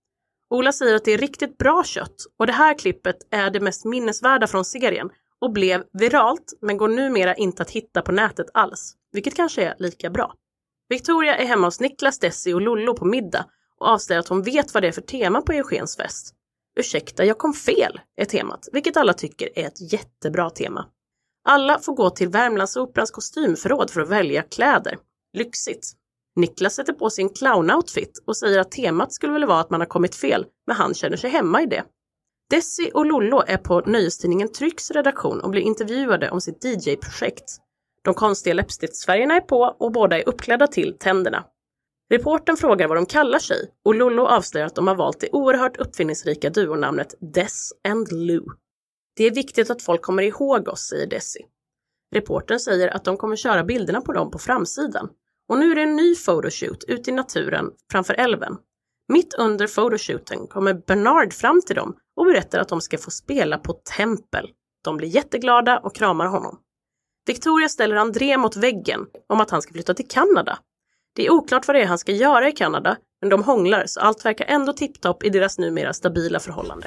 Ola säger att det är riktigt bra kött och det här klippet är det mest minnesvärda från serien och blev viralt men går numera inte att hitta på nätet alls, vilket kanske är lika bra. Victoria är hemma hos Niklas, Desi och Lollo på middag och avslöjar att hon vet vad det är för tema på Eugens fest. Ursäkta, jag kom fel är temat, vilket alla tycker är ett jättebra tema. Alla får gå till Värmlandsoperans kostymförråd för att välja kläder. Lyxigt. Niklas sätter på sin clown-outfit och säger att temat skulle väl vara att man har kommit fel, men han känner sig hemma i det. Desi och Lollo är på nöjestidningen Trycks redaktion och blir intervjuade om sitt D J-projekt. De konstiga läppstiftsfärgerna är på och båda är uppklädda till tänderna. Reporten frågar vad de kallar sig och Lollo avslöjar att de har valt det oerhört uppfinningsrika duonamnet Des and Lou. Det är viktigt att folk kommer ihåg oss, säger Desi. Reporten säger att de kommer köra bilderna på dem på framsidan. Och nu är det en ny photoshoot ute i naturen framför älven. Mitt under photoshooten kommer Bernard fram till dem och berättar att de ska få spela på tempel. De blir jätteglada och kramar honom. Victoria ställer André mot väggen om att han ska flytta till Kanada. Det är oklart vad det är han ska göra i Kanada, men de hånglar så allt verkar ändå tipptopp i deras numera stabila förhållande.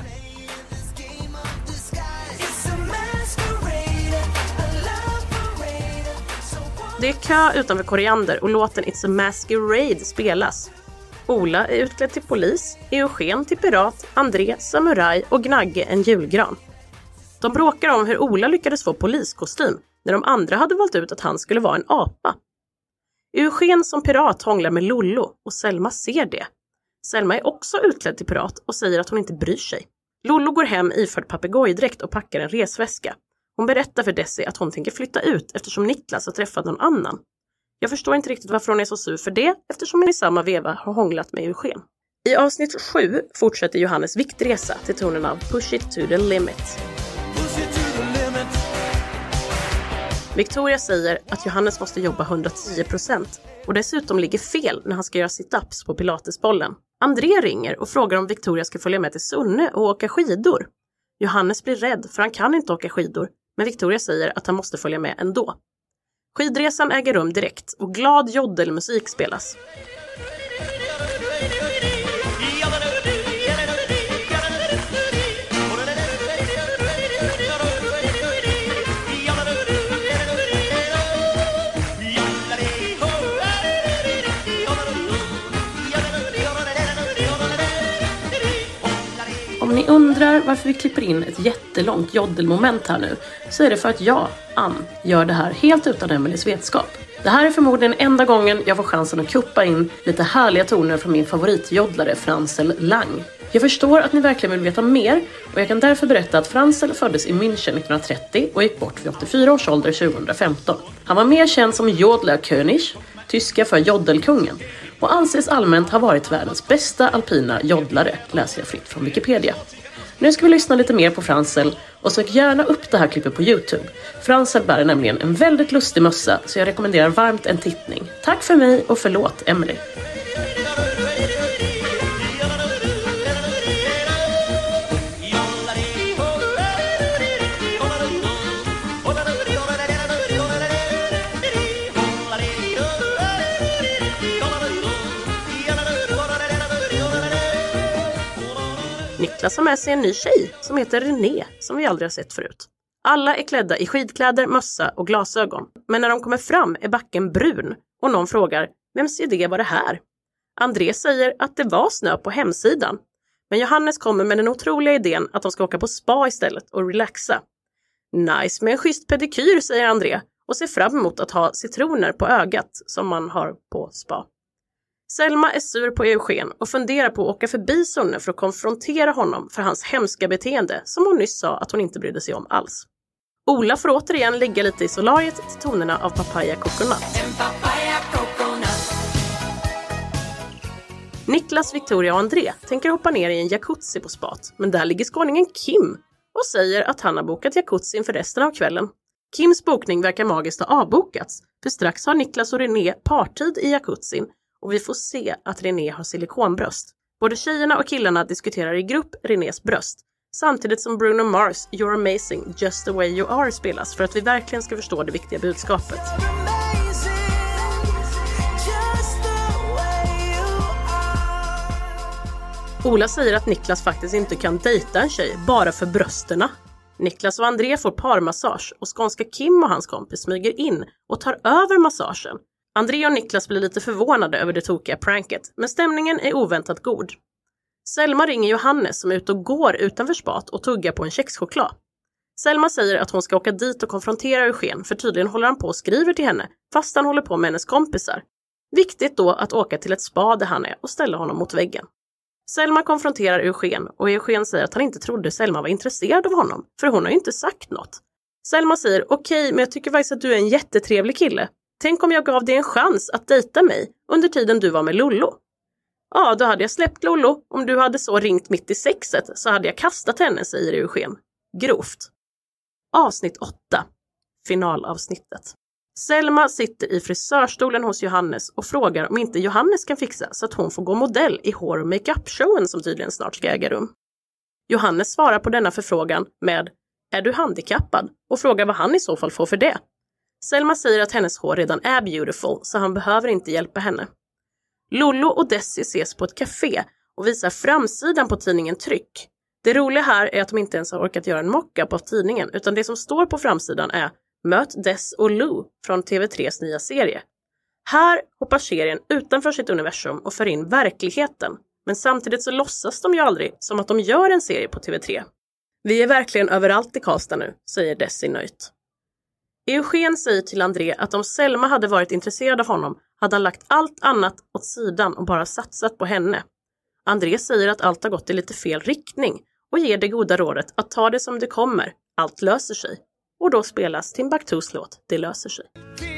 Det är kö utanför Koriander och låten It's a Masquerade spelas. Ola är utklädd till polis, Eugen till pirat, André samuraj och Gnagge en julgran. De bråkar om hur Ola lyckades få poliskostym när de andra hade valt ut att han skulle vara en apa. Eugen som pirat hånglar med Lollo och Selma ser det. Selma är också utklädd till pirat och säger att hon inte bryr sig. Lollo går hem iförd papegojdräkt och packar en resväska. Hon berättar för Desi att hon tänker flytta ut eftersom Niklas har träffat någon annan. Jag förstår inte riktigt varför hon är så sur för det eftersom hon i samma veva har hånglat med Eugen. I avsnitt sju fortsätter Johannes viktresa till tonen av Push it to the limit. Victoria säger att Johannes måste jobba hundratio procent och dessutom ligger fel när han ska göra sit-ups på pilatesbollen. André ringer och frågar om Victoria ska följa med till Sunne och åka skidor. Johannes blir rädd för han kan inte åka skidor, men Victoria säger att han måste följa med ändå. Skidresan äger rum direkt och glad joddelmusik spelas. Om ni undrar varför vi klipper in ett jättelångt joddelmoment här nu så är det för att jag, Ann, gör det här helt utan Emelies vetskap. Det här är förmodligen enda gången jag får chansen att kuppa in lite härliga toner från min favoritjoddlare Fransel Lang. Jag förstår att ni verkligen vill veta mer och jag kan därför berätta att Fransel föddes i München nittonhundratrettio och gick bort vid åttiofyra års ålder tjugohundrafemton. Han var mer känd som Jodlerkönig, tyska för joddelkungen, och anses allmänt ha varit världens bästa alpina joddlare, läser jag fritt från Wikipedia. Nu ska vi lyssna lite mer på Fransel och sök gärna upp det här klippet på YouTube. Fransel bär nämligen en väldigt lustig mössa så jag rekommenderar varmt en tittning. Tack för mig och förlåt Emily. Niklas har med sig en ny tjej som heter René som vi aldrig har sett förut. Alla är klädda i skidkläder, mössa och glasögon. Men när de kommer fram är backen brun och någon frågar, Vems idé var det här? André säger att det var snö på hemsidan. Men Johannes kommer med den otroliga idén att de ska åka på spa istället och relaxa. Nice med en schysst pedikyr, säger André och ser fram emot att ha citroner på ögat som man har på spa. Selma är sur på Eugen och funderar på att åka förbi Sunne för att konfrontera honom för hans hemska beteende som hon nyss sa att hon inte brydde sig om alls. Ola får återigen ligga lite i solariet till tonerna av Papaya Coconut. Niklas, Victoria och André tänker hoppa ner i en jacuzzi på spat, men där ligger skåningen Kim och säger att han har bokat jacuzzi för resten av kvällen. Kims bokning verkar magiskt ha avbokats, för strax har Niklas och René partid i jacuzzin och vi får se att René har silikonbröst. Både tjejerna och killarna diskuterar i grupp Renés bröst, samtidigt som Bruno Mars You're Amazing Just the Way You Are spelas för att vi verkligen ska förstå det viktiga budskapet. Ola säger att Niklas faktiskt inte kan dejta en tjej bara för brösterna. Niklas och André får parmassage och skånska Kim och hans kompis smyger in och tar över massagen. André och Niklas blir lite förvånade över det tokiga pranket, men stämningen är oväntat god. Selma ringer Johannes som är ute och går utanför spat och tuggar på en kexchoklad. Selma säger att hon ska åka dit och konfrontera Eugen, för tydligen håller han på och skriver till henne fast han håller på med hennes kompisar. Viktigt då att åka till ett spa där han är och ställa honom mot väggen. Selma konfronterar Eugen och Eugen säger att han inte trodde Selma var intresserad av honom, för hon har ju inte sagt något. Selma säger, okej, okay, men jag tycker faktiskt att du är en jättetrevlig kille. Tänk om jag gav dig en chans att dejta mig under tiden du var med Lollo. Ja, då hade jag släppt Lollo. Om du hade så ringt mitt i sexet så hade jag kastat henne, säger Eugen. Grovt. Avsnitt åtta. Finalavsnittet. Selma sitter i frisörstolen hos Johannes och frågar om inte Johannes kan fixa så att hon får gå modell i hår- och make-up-showen som tydligen snart ska äga rum. Johannes svarar på denna förfrågan med är du handikappad? Och frågar vad han i så fall får för det. Selma säger att hennes hår redan är beautiful så han behöver inte hjälpa henne. Lollo och Desi ses på ett café och visar framsidan på tidningen Tryck. Det roliga här är att de inte ens har orkat göra en mockup av tidningen utan det som står på framsidan är Möt Des och Lou från T V tres nya serie. Här hoppar serien utanför sitt universum och för in verkligheten. Men samtidigt så låtsas de ju aldrig som att de gör en serie på T V tre. Vi är verkligen överallt i Karlstad nu, säger Desi nöjt. Eugen säger till André att om Selma hade varit intresserad av honom hade han lagt allt annat åt sidan och bara satsat på henne. André säger att allt har gått i lite fel riktning och ger det goda rådet att ta det som det kommer, allt löser sig. Och då spelas Timbuktus låt Det löser sig.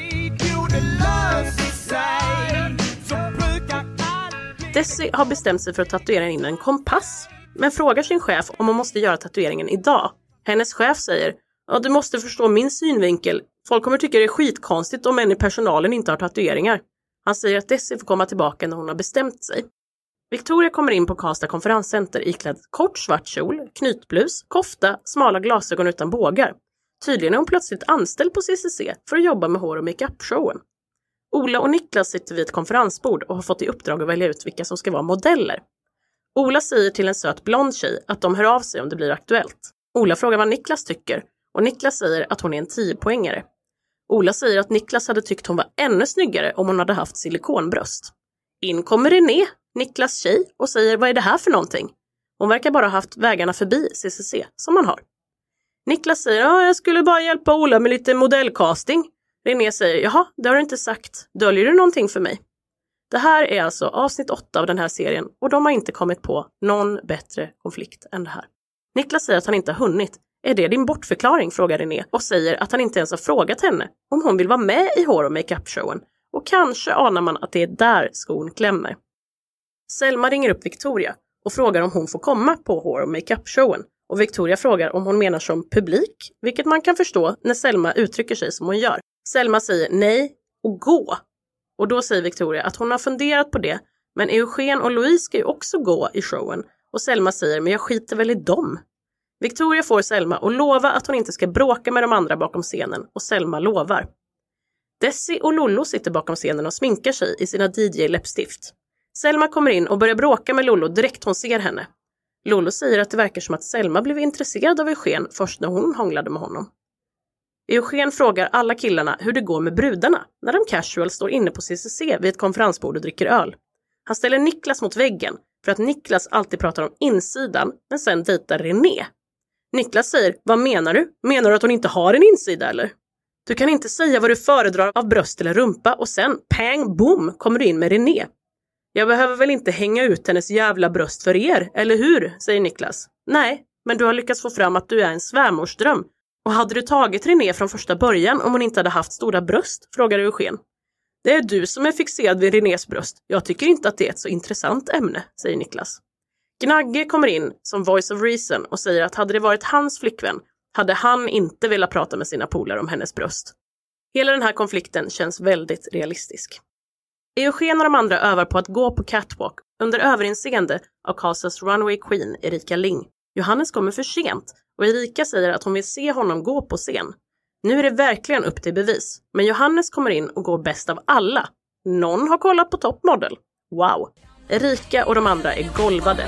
Desi har bestämt sig för att tatuera in en kompass, men frågar sin chef om hon måste göra tatueringen idag. Hennes chef säger, ja du måste förstå min synvinkel. Folk kommer tycka det är skitkonstigt om en i personalen inte har tatueringar. Han säger att Desi får komma tillbaka när hon har bestämt sig. Victoria kommer in på Karlstad konferenscenter iklädd kort svart kjol, knytblus, kofta, smala glasögon utan bågar. Tydligen är hon plötsligt anställd på C C C för att jobba med hår- och make-up-showen. Ola och Niklas sitter vid ett konferensbord och har fått i uppdrag att välja ut vilka som ska vara modeller. Ola säger till en söt blond tjej att de hör av sig om det blir aktuellt. Ola frågar vad Niklas tycker och Niklas säger att hon är en tio-poängare. Ola säger att Niklas hade tyckt hon var ännu snyggare om hon hade haft silikonbröst. In kommer René, Niklas tjej, och säger vad är det här för någonting? Hon verkar bara ha haft vägarna förbi C C C som man har. Niklas säger, ja jag skulle bara hjälpa Ola med lite modellcasting. René säger, jaha det har du inte sagt, döljer du någonting för mig? Det här är alltså avsnitt åtta av den här serien och de har inte kommit på någon bättre konflikt än det här. Niklas säger att han inte har hunnit. Är det din bortförklaring, frågar René och säger att han inte ens har frågat henne om hon vill vara med i hår- och make-up-showen. Och kanske anar man att det är där skon klämmer. Selma ringer upp Victoria och frågar om hon får komma på hår- och make-up-showen. Och Victoria frågar om hon menar som publik, vilket man kan förstå när Selma uttrycker sig som hon gör. Selma säger nej och gå. Och då säger Victoria att hon har funderat på det, men Eugen och Louise ska ju också gå i showen. Och Selma säger, men jag skiter väl i dem. Victoria får Selma att lova att hon inte ska bråka med de andra bakom scenen, och Selma lovar. Desi och Lollo sitter bakom scenen och sminkar sig i sina D J-läppstift. Selma kommer in och börjar bråka med Lollo direkt hon ser henne. Lollo säger att det verkar som att Selma blev intresserad av Eugen först när hon hånglade med honom. Eugen frågar alla killarna hur det går med brudarna när de casual står inne på C C C vid ett konferensbord och dricker öl. Han ställer Niklas mot väggen för att Niklas alltid pratar om insidan men sen dejtar René. Niklas säger, vad menar du? Menar du att hon inte har en insida eller? Du kan inte säga vad du föredrar av bröst eller rumpa och sen, pang, boom, kommer du in med René. Jag behöver väl inte hänga ut hennes jävla bröst för er, eller hur? Säger Niklas. Nej, men du har lyckats få fram att du är en svärmorsdröm. Och hade du tagit René från första början om hon inte hade haft stora bröst? Frågar Eugen. Det är du som är fixerad vid Renés bröst. Jag tycker inte att det är ett så intressant ämne, säger Niklas. Gnagge kommer in som voice of reason och säger att hade det varit hans flickvän hade han inte velat prata med sina polare om hennes bröst. Hela den här konflikten känns väldigt realistisk. Eugen och de andra övar på att gå på catwalk under överinseende av Karlstads runway queen Erika Ling. Johannes kommer för sent och Erika säger att hon vill se honom gå på scen. Nu är det verkligen upp till bevis, men Johannes kommer in och går bäst av alla. Någon har kollat på Top Model. Wow! Erika och de andra är golvade.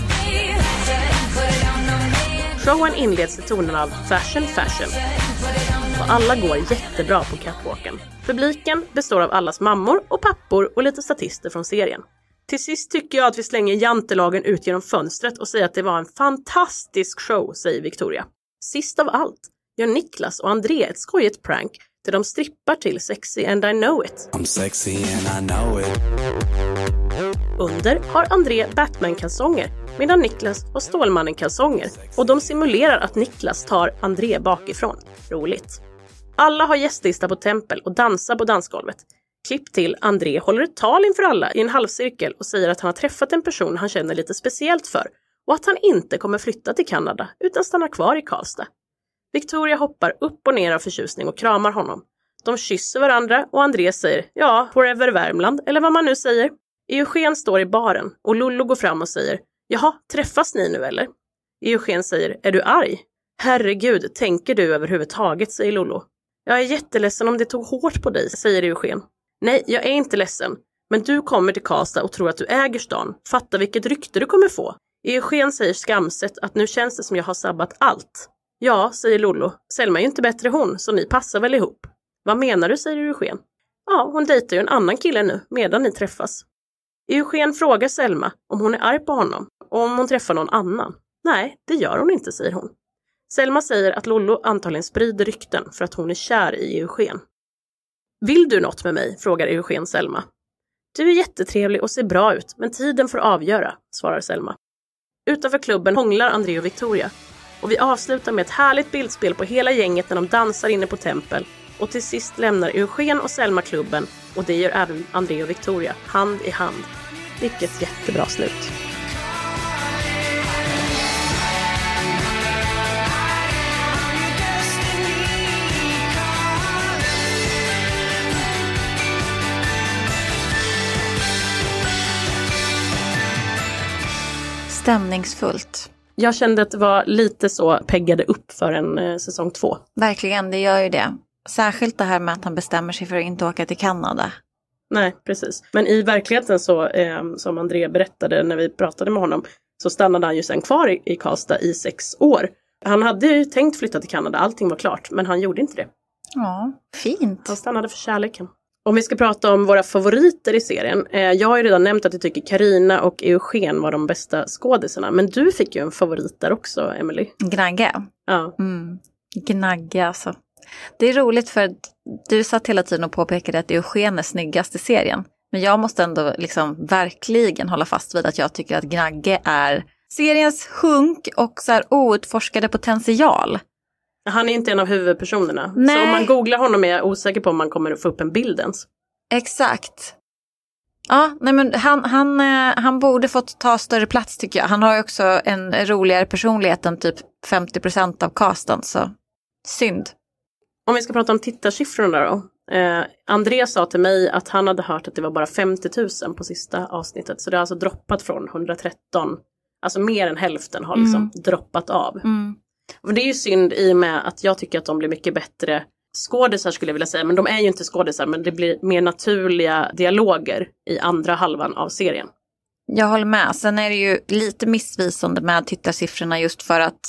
Showen inleds i tonen av fashion fashion. Och alla går jättebra på catwalken. Publiken består av allas mammor och pappor och lite statister från serien. Till sist tycker jag att vi slänger jantelagen ut genom fönstret och säger att det var en fantastisk show, säger Victoria. Sist av allt gör Niklas och André ett skojigt prank där de strippar till Sexy and I know it. I'm sexy and I know it. Under har André Batman-kalsonger medan Niklas har Stålmannen-kalsonger och de simulerar att Niklas tar André bakifrån. Roligt. Alla har gästlista på tempel och dansar på dansgolvet. Klipp till André håller ett tal inför alla i en halvcirkel och säger att han har träffat en person han känner lite speciellt för och att han inte kommer flytta till Kanada utan stannar kvar i Karlstad. Victoria hoppar upp och ner av förtjusning och kramar honom. De kysser varandra och André säger ja, forever Värmland eller vad man nu säger. Eugen står i baren och Lollo går fram och säger jaha, träffas ni nu eller? Eugen säger, är du arg? Herregud, tänker du överhuvudtaget, säger Lollo. Jag är jätteledsen om det tog hårt på dig, säger Eugen. Nej, jag är inte ledsen. Men du kommer till Karlstad och tror att du äger stan. Fatta vilket rykte du kommer få. Eugen säger skamset att nu känns det som jag har sabbat allt. Ja, säger Lollo. Selma är ju inte bättre hon, så ni passar väl ihop. Vad menar du, säger Eugen. Ja, hon dejtar ju en annan kille nu, medan ni träffas. Eugen frågar Selma om hon är arg på honom och om hon träffar någon annan. Nej, det gör hon inte, säger hon. Selma säger att Lollo antagligen sprider rykten för att hon är kär i Eugen. Vill du något med mig? Frågar Eugen Selma. Du är jättetrevlig och ser bra ut, men tiden får avgöra, svarar Selma. Utanför klubben hånglar André och Victoria. Och vi avslutar med ett härligt bildspel på hela gänget när de dansar inne på tempel. Och till sist lämnar Eugen och Selma klubben och det gör även André och Victoria, hand i hand. Vilket jättebra slut. Stämningsfullt. Jag kände att det var lite så peggade upp för en eh, säsong två. Verkligen, det gör ju det. Särskilt det här med att han bestämmer sig för att inte åka till Kanada. Nej, precis. Men i verkligheten så, eh, som André berättade när vi pratade med honom, så stannade han ju sen kvar i, i Karlstad i sex år. Han hade ju tänkt flytta till Kanada, allting var klart, men han gjorde inte det. Ja, fint. Han stannade för kärleken. Om vi ska prata om våra favoriter i serien. Eh, jag har ju redan nämnt att jag tycker Carina och Eugen var de bästa skådisarna. Men du fick ju en favorit där också, Emily. Gnagge. Ja. Mm. Gnagge alltså. Det är roligt för att du satt hela tiden och påpekade att Eugen är snyggast i serien. Men jag måste ändå liksom verkligen hålla fast vid att jag tycker att Gnagge är seriens hunk och så här outforskade potential. Han är inte en av huvudpersonerna. Nej. Så om man googlar honom är jag osäker på om man kommer att få upp en bild ens. Exakt. Ja, nej men han, han, han borde fått ta större plats tycker jag. Han har ju också en roligare personlighet än typ femtio procent av casten, så synd. Om vi ska prata om tittarsiffrorna då. Eh, André sa till mig att han hade hört att det var bara femtio tusen på sista avsnittet. Så det har alltså droppat från hundratretton. Alltså mer än hälften har liksom mm. droppat av. Mm. Och det är ju synd i och med att jag tycker att de blir mycket bättre skådisar skulle jag vilja säga. Men de är ju inte skådisar, men det blir mer naturliga dialoger i andra halvan av serien. Jag håller med. Sen är det ju lite missvisande med tittarsiffrorna just för att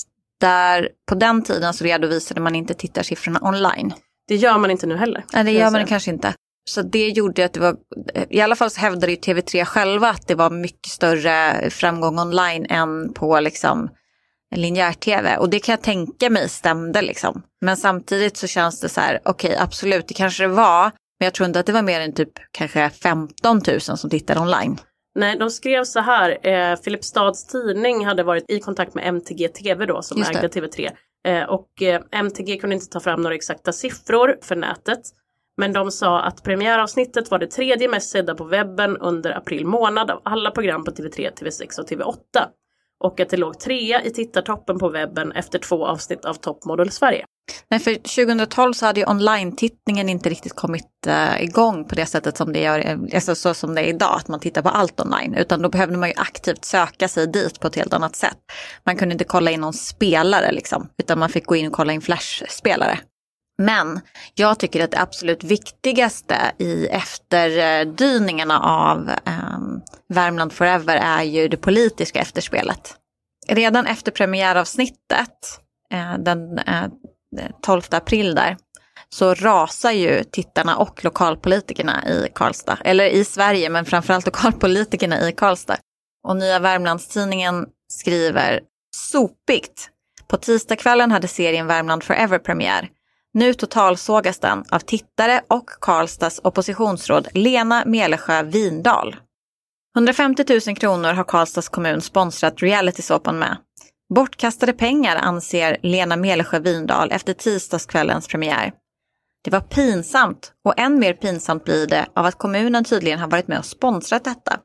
där på den tiden så redovisade man inte tittarsiffrorna online. Det gör man inte nu heller. Nej, det gör man kanske inte. Så det gjorde att det var, i alla fall så hävdade ju T V tre själva att det var mycket större framgång online än på liksom linjär-tv. Och det kan jag tänka mig stämde liksom. Men samtidigt så känns det så här, okej okay, absolut det kanske det var. Men jag tror inte att det var mer än typ kanske femton tusen som tittade online. Nej, de skrev så här. Eh, Filipstads tidning hade varit i kontakt med M T G T V då som Just ägde det. T V tre. Eh, och eh, M T G kunde inte ta fram några exakta siffror för nätet. Men de sa att premiäravsnittet var det tredje mest sedda på webben under april månad av alla program på T V tre, T V sex och T V åtta. Och att det låg trea i tittartoppen på webben efter två avsnitt av Top Model Sverige. Nej, för tjugohundratolv så hade ju online-tittningen inte riktigt kommit uh, igång på det sättet som det gör, alltså så som det är idag, att man tittar på allt online. Utan då behövde man ju aktivt söka sig dit på ett helt annat sätt. Man kunde inte kolla in någon spelare liksom, utan man fick gå in och kolla in Flash-spelare. Men jag tycker att det absolut viktigaste i efterdyningarna av um, Värmland Forever är ju det politiska efterspelet. Redan efter premiäravsnittet, uh, den uh, tolfte april där, så rasar ju tittarna och lokalpolitikerna i Karlstad. Eller i Sverige, men framförallt lokalpolitikerna i Karlstad. Och Nya Värmlandstidningen skriver sopigt. På tisdagskvällen hade serien Värmland Forever premiär. Nu totalsågas den av tittare och Karlstads oppositionsråd Lena Melesjö Vindal. hundrafemtio tusen kronor har Karlstads kommun sponsrat realitysåpan med. Bortkastade pengar anser Lena Melesjö Vindal efter tisdagskvällens premiär. Det var pinsamt och än mer pinsamt blir det av att kommunen tydligen har varit med och sponsrat detta.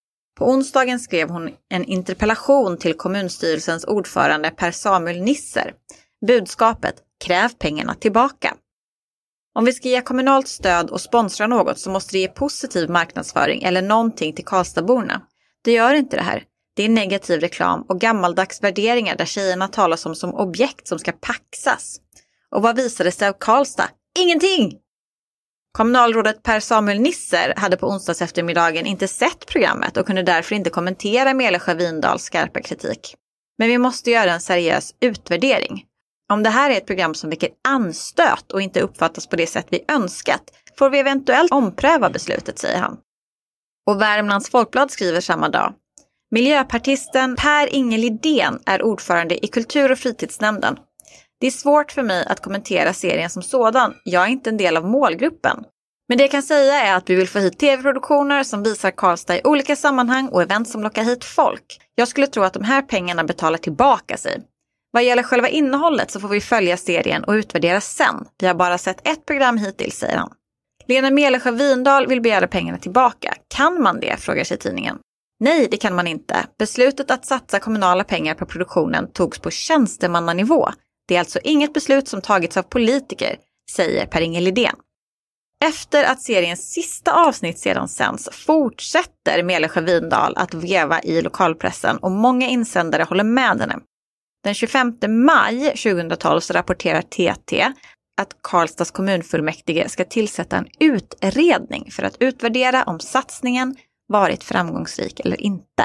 På onsdagen skrev hon en interpellation till kommunstyrelsens ordförande Per Samuel Nisser. Budskapet: kräv pengarna tillbaka. Om vi ska ge kommunalt stöd och sponsra något så måste det ge positiv marknadsföring eller någonting till Karlstadborna. Det gör inte det här. Det är negativ reklam och gammaldags värderingar där tjejerna talas om som objekt som ska paxas. Och vad visade sig av Karlstad? Ingenting! Kommunalrådet Per Samuel Nisser hade på onsdags eftermiddagen inte sett programmet och kunde därför inte kommentera Melesjö Vindals skarpa kritik. Men vi måste göra en seriös utvärdering. Om det här är ett program som väcker anstöt och inte uppfattas på det sätt vi önskat får vi eventuellt ompröva beslutet, säger han. Och Värmlands Folkblad skriver samma dag. Miljöpartisten Per-Inge Lidén är ordförande i kultur- och fritidsnämnden. Det är svårt för mig att kommentera serien som sådan. Jag är inte en del av målgruppen. Men det jag kan säga är att vi vill få hit tv-produktioner som visar Karlstad i olika sammanhang och event som lockar hit folk. Jag skulle tro att de här pengarna betalar tillbaka sig. Vad gäller själva innehållet så får vi följa serien och utvärdera sen. Vi har bara sett ett program hittills, säger han. Lena Melesjö Vindal vill begära pengarna tillbaka. Kan man det, frågar sig tidningen. Nej, det kan man inte. Beslutet att satsa kommunala pengar på produktionen togs på tjänstemannanivå. Det är alltså inget beslut som tagits av politiker, säger Per-Inge Lidén. Efter att seriens sista avsnitt sedan sänds fortsätter Melesjö Vindal att veva i lokalpressen och många insändare håller med henne. Den tjugofemte maj tjugohundratolv så rapporterar T T att Karlstads kommunfullmäktige ska tillsätta en utredning för att utvärdera om satsningen varit framgångsrik eller inte.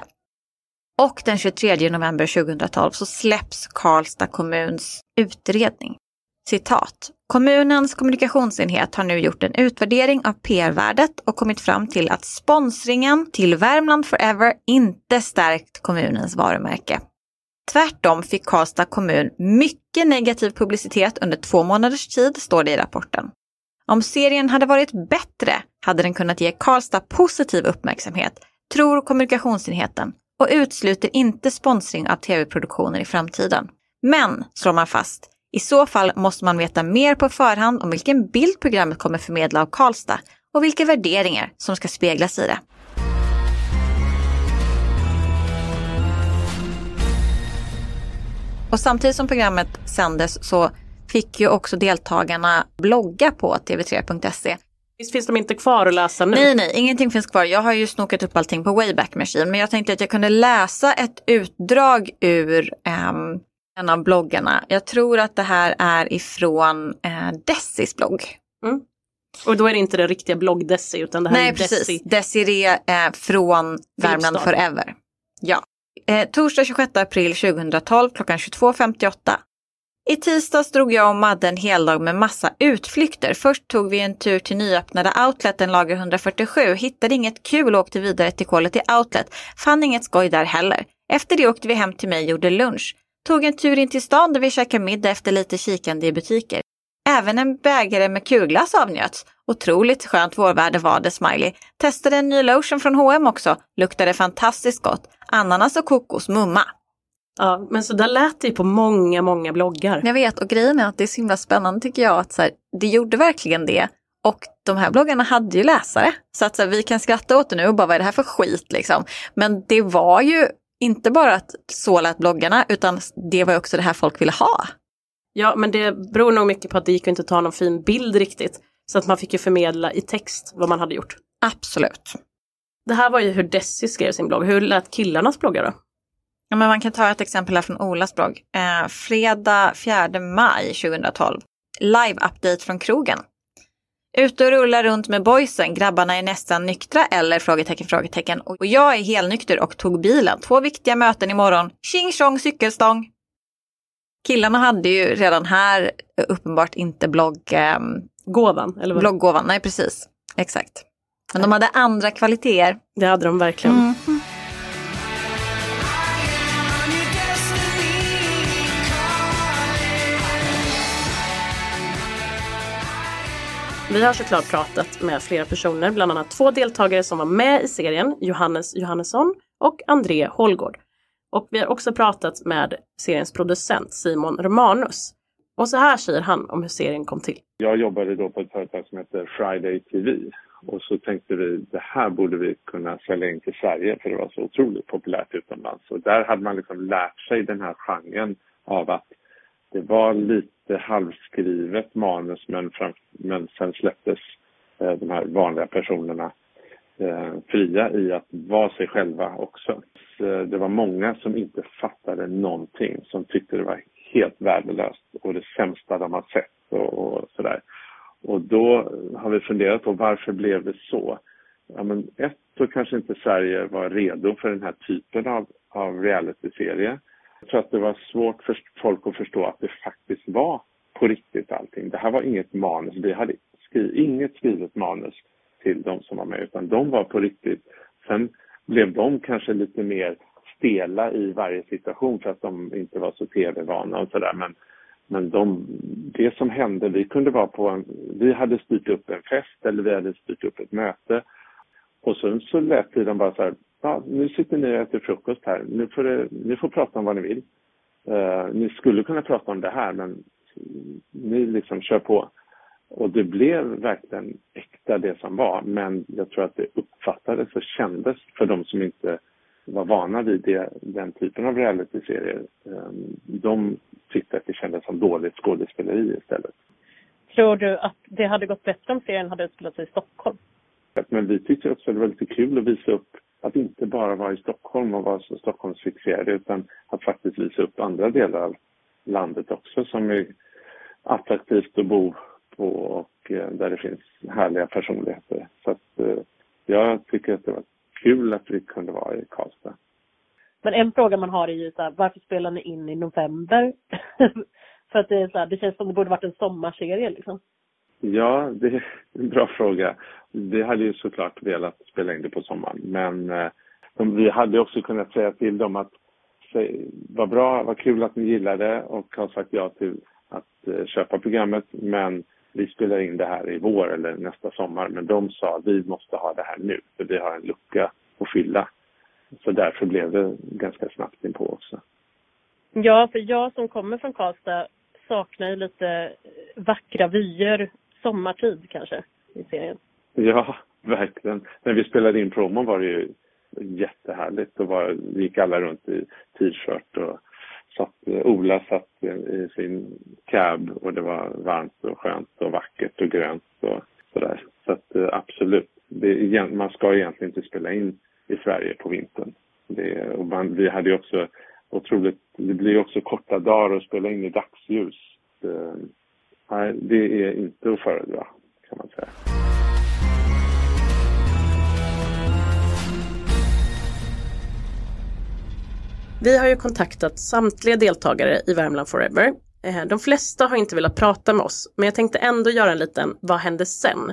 Och den tjugotredje november tjugohundratolv så släpps Karlstad kommuns utredning. Citat. Kommunens kommunikationsenhet har nu gjort en utvärdering av P R-värdet och kommit fram till att sponsringen till Värmland Forever inte stärkt kommunens varumärke. Tvärtom fick Karlstad kommun mycket negativ publicitet under två månaders tid, står det i rapporten. Om serien hade varit bättre hade den kunnat ge Karlstad positiv uppmärksamhet, tror kommunikationsenheten, och utesluter inte sponsring av tv-produktioner i framtiden. Men, slår man fast, i så fall måste man veta mer på förhand om vilken bild programmet kommer förmedla av Karlstad och vilka värderingar som ska speglas i det. Och samtidigt som programmet sändes så fick ju också deltagarna blogga på t v tre punkt se. Visst finns de inte kvar att läsa nu? Nej, nej, ingenting finns kvar. Jag har ju snokat upp allting på Wayback Machine. Men jag tänkte att jag kunde läsa ett utdrag ur um, en av bloggarna. Jag tror att det här är ifrån uh, Dessis blogg. Mm. Och då är det inte det riktiga blogg Dessi utan det här nej, är precis. Dessi. Desiree uh, från Värmland Filipstad. Forever. Ja. Eh, torsdag tjugosjätte april tjugohundratolv klockan tjugotvå femtioåtta. I tisdags drog jag och Madde en hel dag med massa utflykter. Först tog vi en tur till nyöppnade outleten lager hundrafyrtiosju. Hittade inget kul och åkte vidare till Quality Outlet. Fann inget skoj där heller. Efter det åkte vi hem till mig och gjorde lunch. Tog en tur in till stan där vi käkade middag efter lite kikande i butiker. Även en bägare med kulglass avnjöts. Otroligt skönt vårväder var det, smiley. Testade en ny lotion från H och M också. Luktade fantastiskt gott. Ananas och kokos, mumma. Ja, men så där lät det ju på många, många bloggar. Jag vet, och grejen är att det är så himla spännande tycker jag. Att så här, det gjorde verkligen det. Och de här bloggarna hade ju läsare. Så att så här, vi kan skratta åt det nu och bara, vad är det här för skit liksom. Men det var ju inte bara att så lät bloggarna, utan det var också det här folk ville ha. Ja, men det beror nog mycket på att det gick inte att ta någon fin bild riktigt. Så att man fick ju förmedla i text vad man hade gjort. Absolut. Det här var ju hur Desi skrev sin blogg. Hur lät killarnas bloggar då? Ja, men man kan ta ett exempel här från Olas blogg. Eh, fredag fjärde maj tjugohundratolv. Live-update från krogen. Ute och rullar runt med boysen. Grabbarna är nästan nyktra eller frågetecken, frågetecken. Och jag är helnykter och tog bilen. Två viktiga möten imorgon. Tjing tjong cykelstång. Killarna hade ju redan här uppenbart inte blogg... Eh, Gåvan, eller vad? Blogggåvan, nej precis. Exakt. Men de hade andra kvaliteter. Det hade de verkligen. Mm. Vi har såklart pratat med flera personer, bland annat två deltagare som var med i serien, Johannes Johannesson och André Holgård. Och vi har också pratat med seriens producent Simon Romanus. Och så här säger han om hur serien kom till. Jag jobbade då på ett företag som heter Friday T V. Och så tänkte vi, det här borde vi kunna sälja in till Sverige för det var så otroligt populärt utomlands. Och där hade man liksom lärt sig den här genren av att det var lite halvskrivet manus men, fram, men sen släpptes eh, de här vanliga personerna eh, fria i att vara sig själva också. Så det var många som inte fattade någonting, som tyckte det var helt värdelöst och det sämsta de har sett och, och sådär. Och då har vi funderat på varför blev det så. Ja, men ett, så kanske inte Sverige var redo för den här typen av, av reality-serie. Jag tror att det var svårt för folk att förstå att det faktiskt var på riktigt allting. Det här var inget manus. Vi hade skrivit, inget skrivet manus till de som var med, utan de var på riktigt. Sen blev de kanske lite mer stela i varje situation för att de inte var så tv-vana och sådär. Men, men de, det som hände, vi kunde vara på en, vi hade styrt upp en fest eller vi hade styrt upp ett möte. Och sen så lät de bara så här, ja, nu sitter ni och äter frukost här. Nu får, det, ni får prata om vad ni vill. Uh, ni skulle kunna prata om det här, men ni liksom kör på. Och det blev verkligen äkta det som var. Men jag tror att det uppfattades och kändes för de som inte var vana vid det, den typen av reality-serier. Um, de tyckte att det kändes som dåligt skådespeleri istället. Tror du att det hade gått bättre om serien hade utspelat sig i Stockholm? Men vi tyckte också att det var lite kul att visa upp att inte bara vara i Stockholm och vara så Stockholmsfixerade, utan att faktiskt visa upp andra delar av landet också som är attraktivt att bo på och där det finns härliga personligheter. Så att eh, jag tycker att det var kul att vi kunde vara i Karlstad. Men en fråga man har är ju så här, varför spelar ni in i november? För att det, är så här, det känns som det borde varit en sommarserie liksom. Ja, det är en bra fråga. Vi hade ju såklart velat spela in det på sommaren. Men eh, de, vi hade också kunnat säga till dem att säg, vad bra, vad kul att ni gillade och har sagt ja till att eh, köpa programmet. Men vi spelar in det här i vår eller nästa sommar. Men de sa att vi måste ha det här nu. För vi har en lucka att fylla. Så därför blev det ganska snabbt in på också. Ja, för jag som kommer från Karlstad saknar ju lite vackra vyer sommartid kanske i serien. Ja, verkligen. När vi spelade in promon var det ju jättehärligt. Då var, gick alla runt i t-shirt och satt, Ola satt i sin cab och det var varmt och skönt och vackert och grönt och sådär. Så att absolut, det, man ska egentligen inte spela in i Sverige på vintern. Det, och man, vi hade ju också otroligt, det blir ju också korta dagar att spela in i dagsljus. Det, nej, det är inte att föredra kan man säga. Vi har ju kontaktat samtliga deltagare i Värmland Forever. De flesta har inte velat prata med oss, men jag tänkte ändå göra en liten vad hände sen?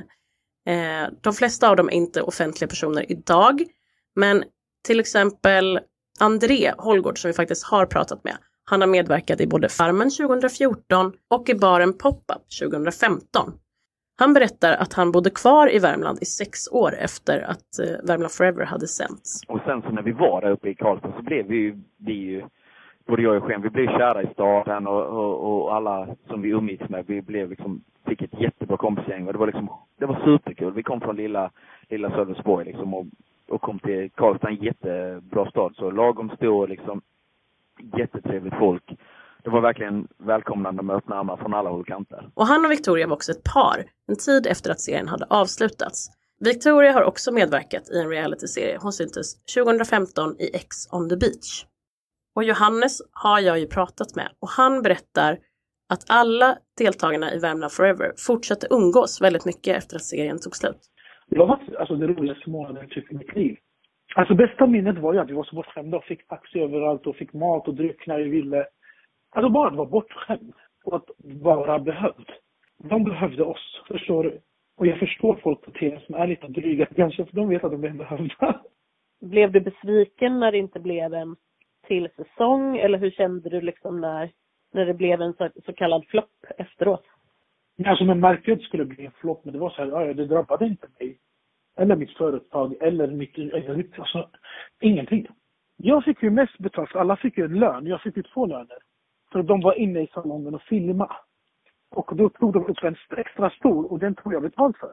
De flesta av dem är inte offentliga personer idag, men till exempel André Holgård som vi faktiskt har pratat med, han har medverkat i både Farmen tjugohundrafjorton och i baren Pop-Up tjugohundrafemton. Han berättar att han bodde kvar i Värmland i sex år efter att Värmland Forever hade sänts. Och sen så när vi var där uppe i Karlstad så blev vi ju, vi ju både jag och Sken, vi blev kära i staden och, och, och alla som vi umgicks med, vi blev liksom, fick ett jättebra kompisgäng och det var liksom, det var superkul. Vi kom från lilla, lilla Sölvesborg liksom och, och kom till Karlstad, en jättebra stad, så lagom stor liksom, jättetrevligt folk. Det var verkligen välkomnande med öppna armar från alla håll och kanter. Och han och Victoria var också ett par, en tid efter att serien hade avslutats. Victoria har också medverkat i en realityserie. Hon syntes tjugohundrafemton i Ex on the Beach. Och Johannes har jag ju pratat med. Och han berättar att alla deltagarna i Värmland Forever fortsatte umgås väldigt mycket efter att serien tog slut. Det var alltså det roligaste månaden typ i mitt liv. Alltså bästa minnet var ju att vi var så bortskämda och fick taxi överallt och fick mat och dryck när vi ville. Alltså bara att vara bortskämd och att vara behövd. De behövde oss, förstår du? Och jag förstår folk på tv som är lite dryga kanske, för de vet att de är behövda. Blev du besviken när det inte blev en till säsong? Eller hur kände du liksom när, när det blev en så, så kallad flopp efteråt? Alltså man märkte att det skulle bli en flopp, men det var så här, ja, det drabbade inte mig. Eller mitt företag, eller mitt, eller, alltså ingenting. Jag fick ju mest betalt, alla fick ju en lön. Jag fick ju två löner. För de var inne i salongen och filma. Och då tog de upp en extra stor och den tog jag betalt för.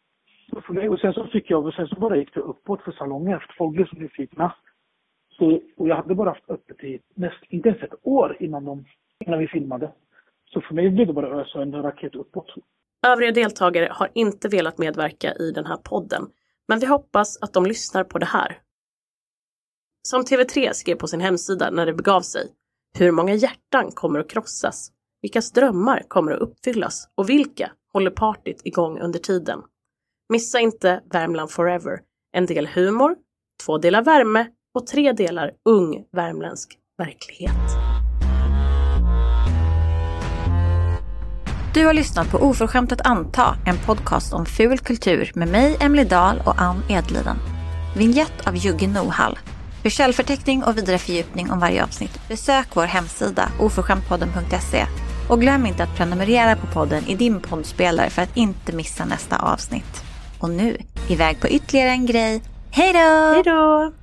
Och sen så fick jag, och sen så bara gick det uppåt för salongen efter folk blev så nyfikna. Så, och jag hade bara haft öppet i näst, inte ens ett år innan, de, innan vi filmade. Så för mig blev det bara ösa en raket uppåt. Övriga deltagare har inte velat medverka i den här podden. Men vi hoppas att de lyssnar på det här. Som T V tre skrev på sin hemsida när det begav sig. Hur många hjärtan kommer att krossas? Vilka drömmar kommer att uppfyllas? Och vilka håller partyt igång under tiden? Missa inte Värmland Forever. En del humor, två delar värme och tre delar ung värmländsk verklighet. Du har lyssnat på Oförskämt att anta, en podcast om ful kultur med mig, Emily Dahl och Ann Edliden. Vignett av Jugge Nohall. För källförteckning och vidare fördjupning om varje avsnitt, besök vår hemsida oförskämtpodden punkt se och glöm inte att prenumerera på podden i din poddspelare för att inte missa nästa avsnitt. Och nu, iväg på ytterligare en grej. Hej då! Hej då!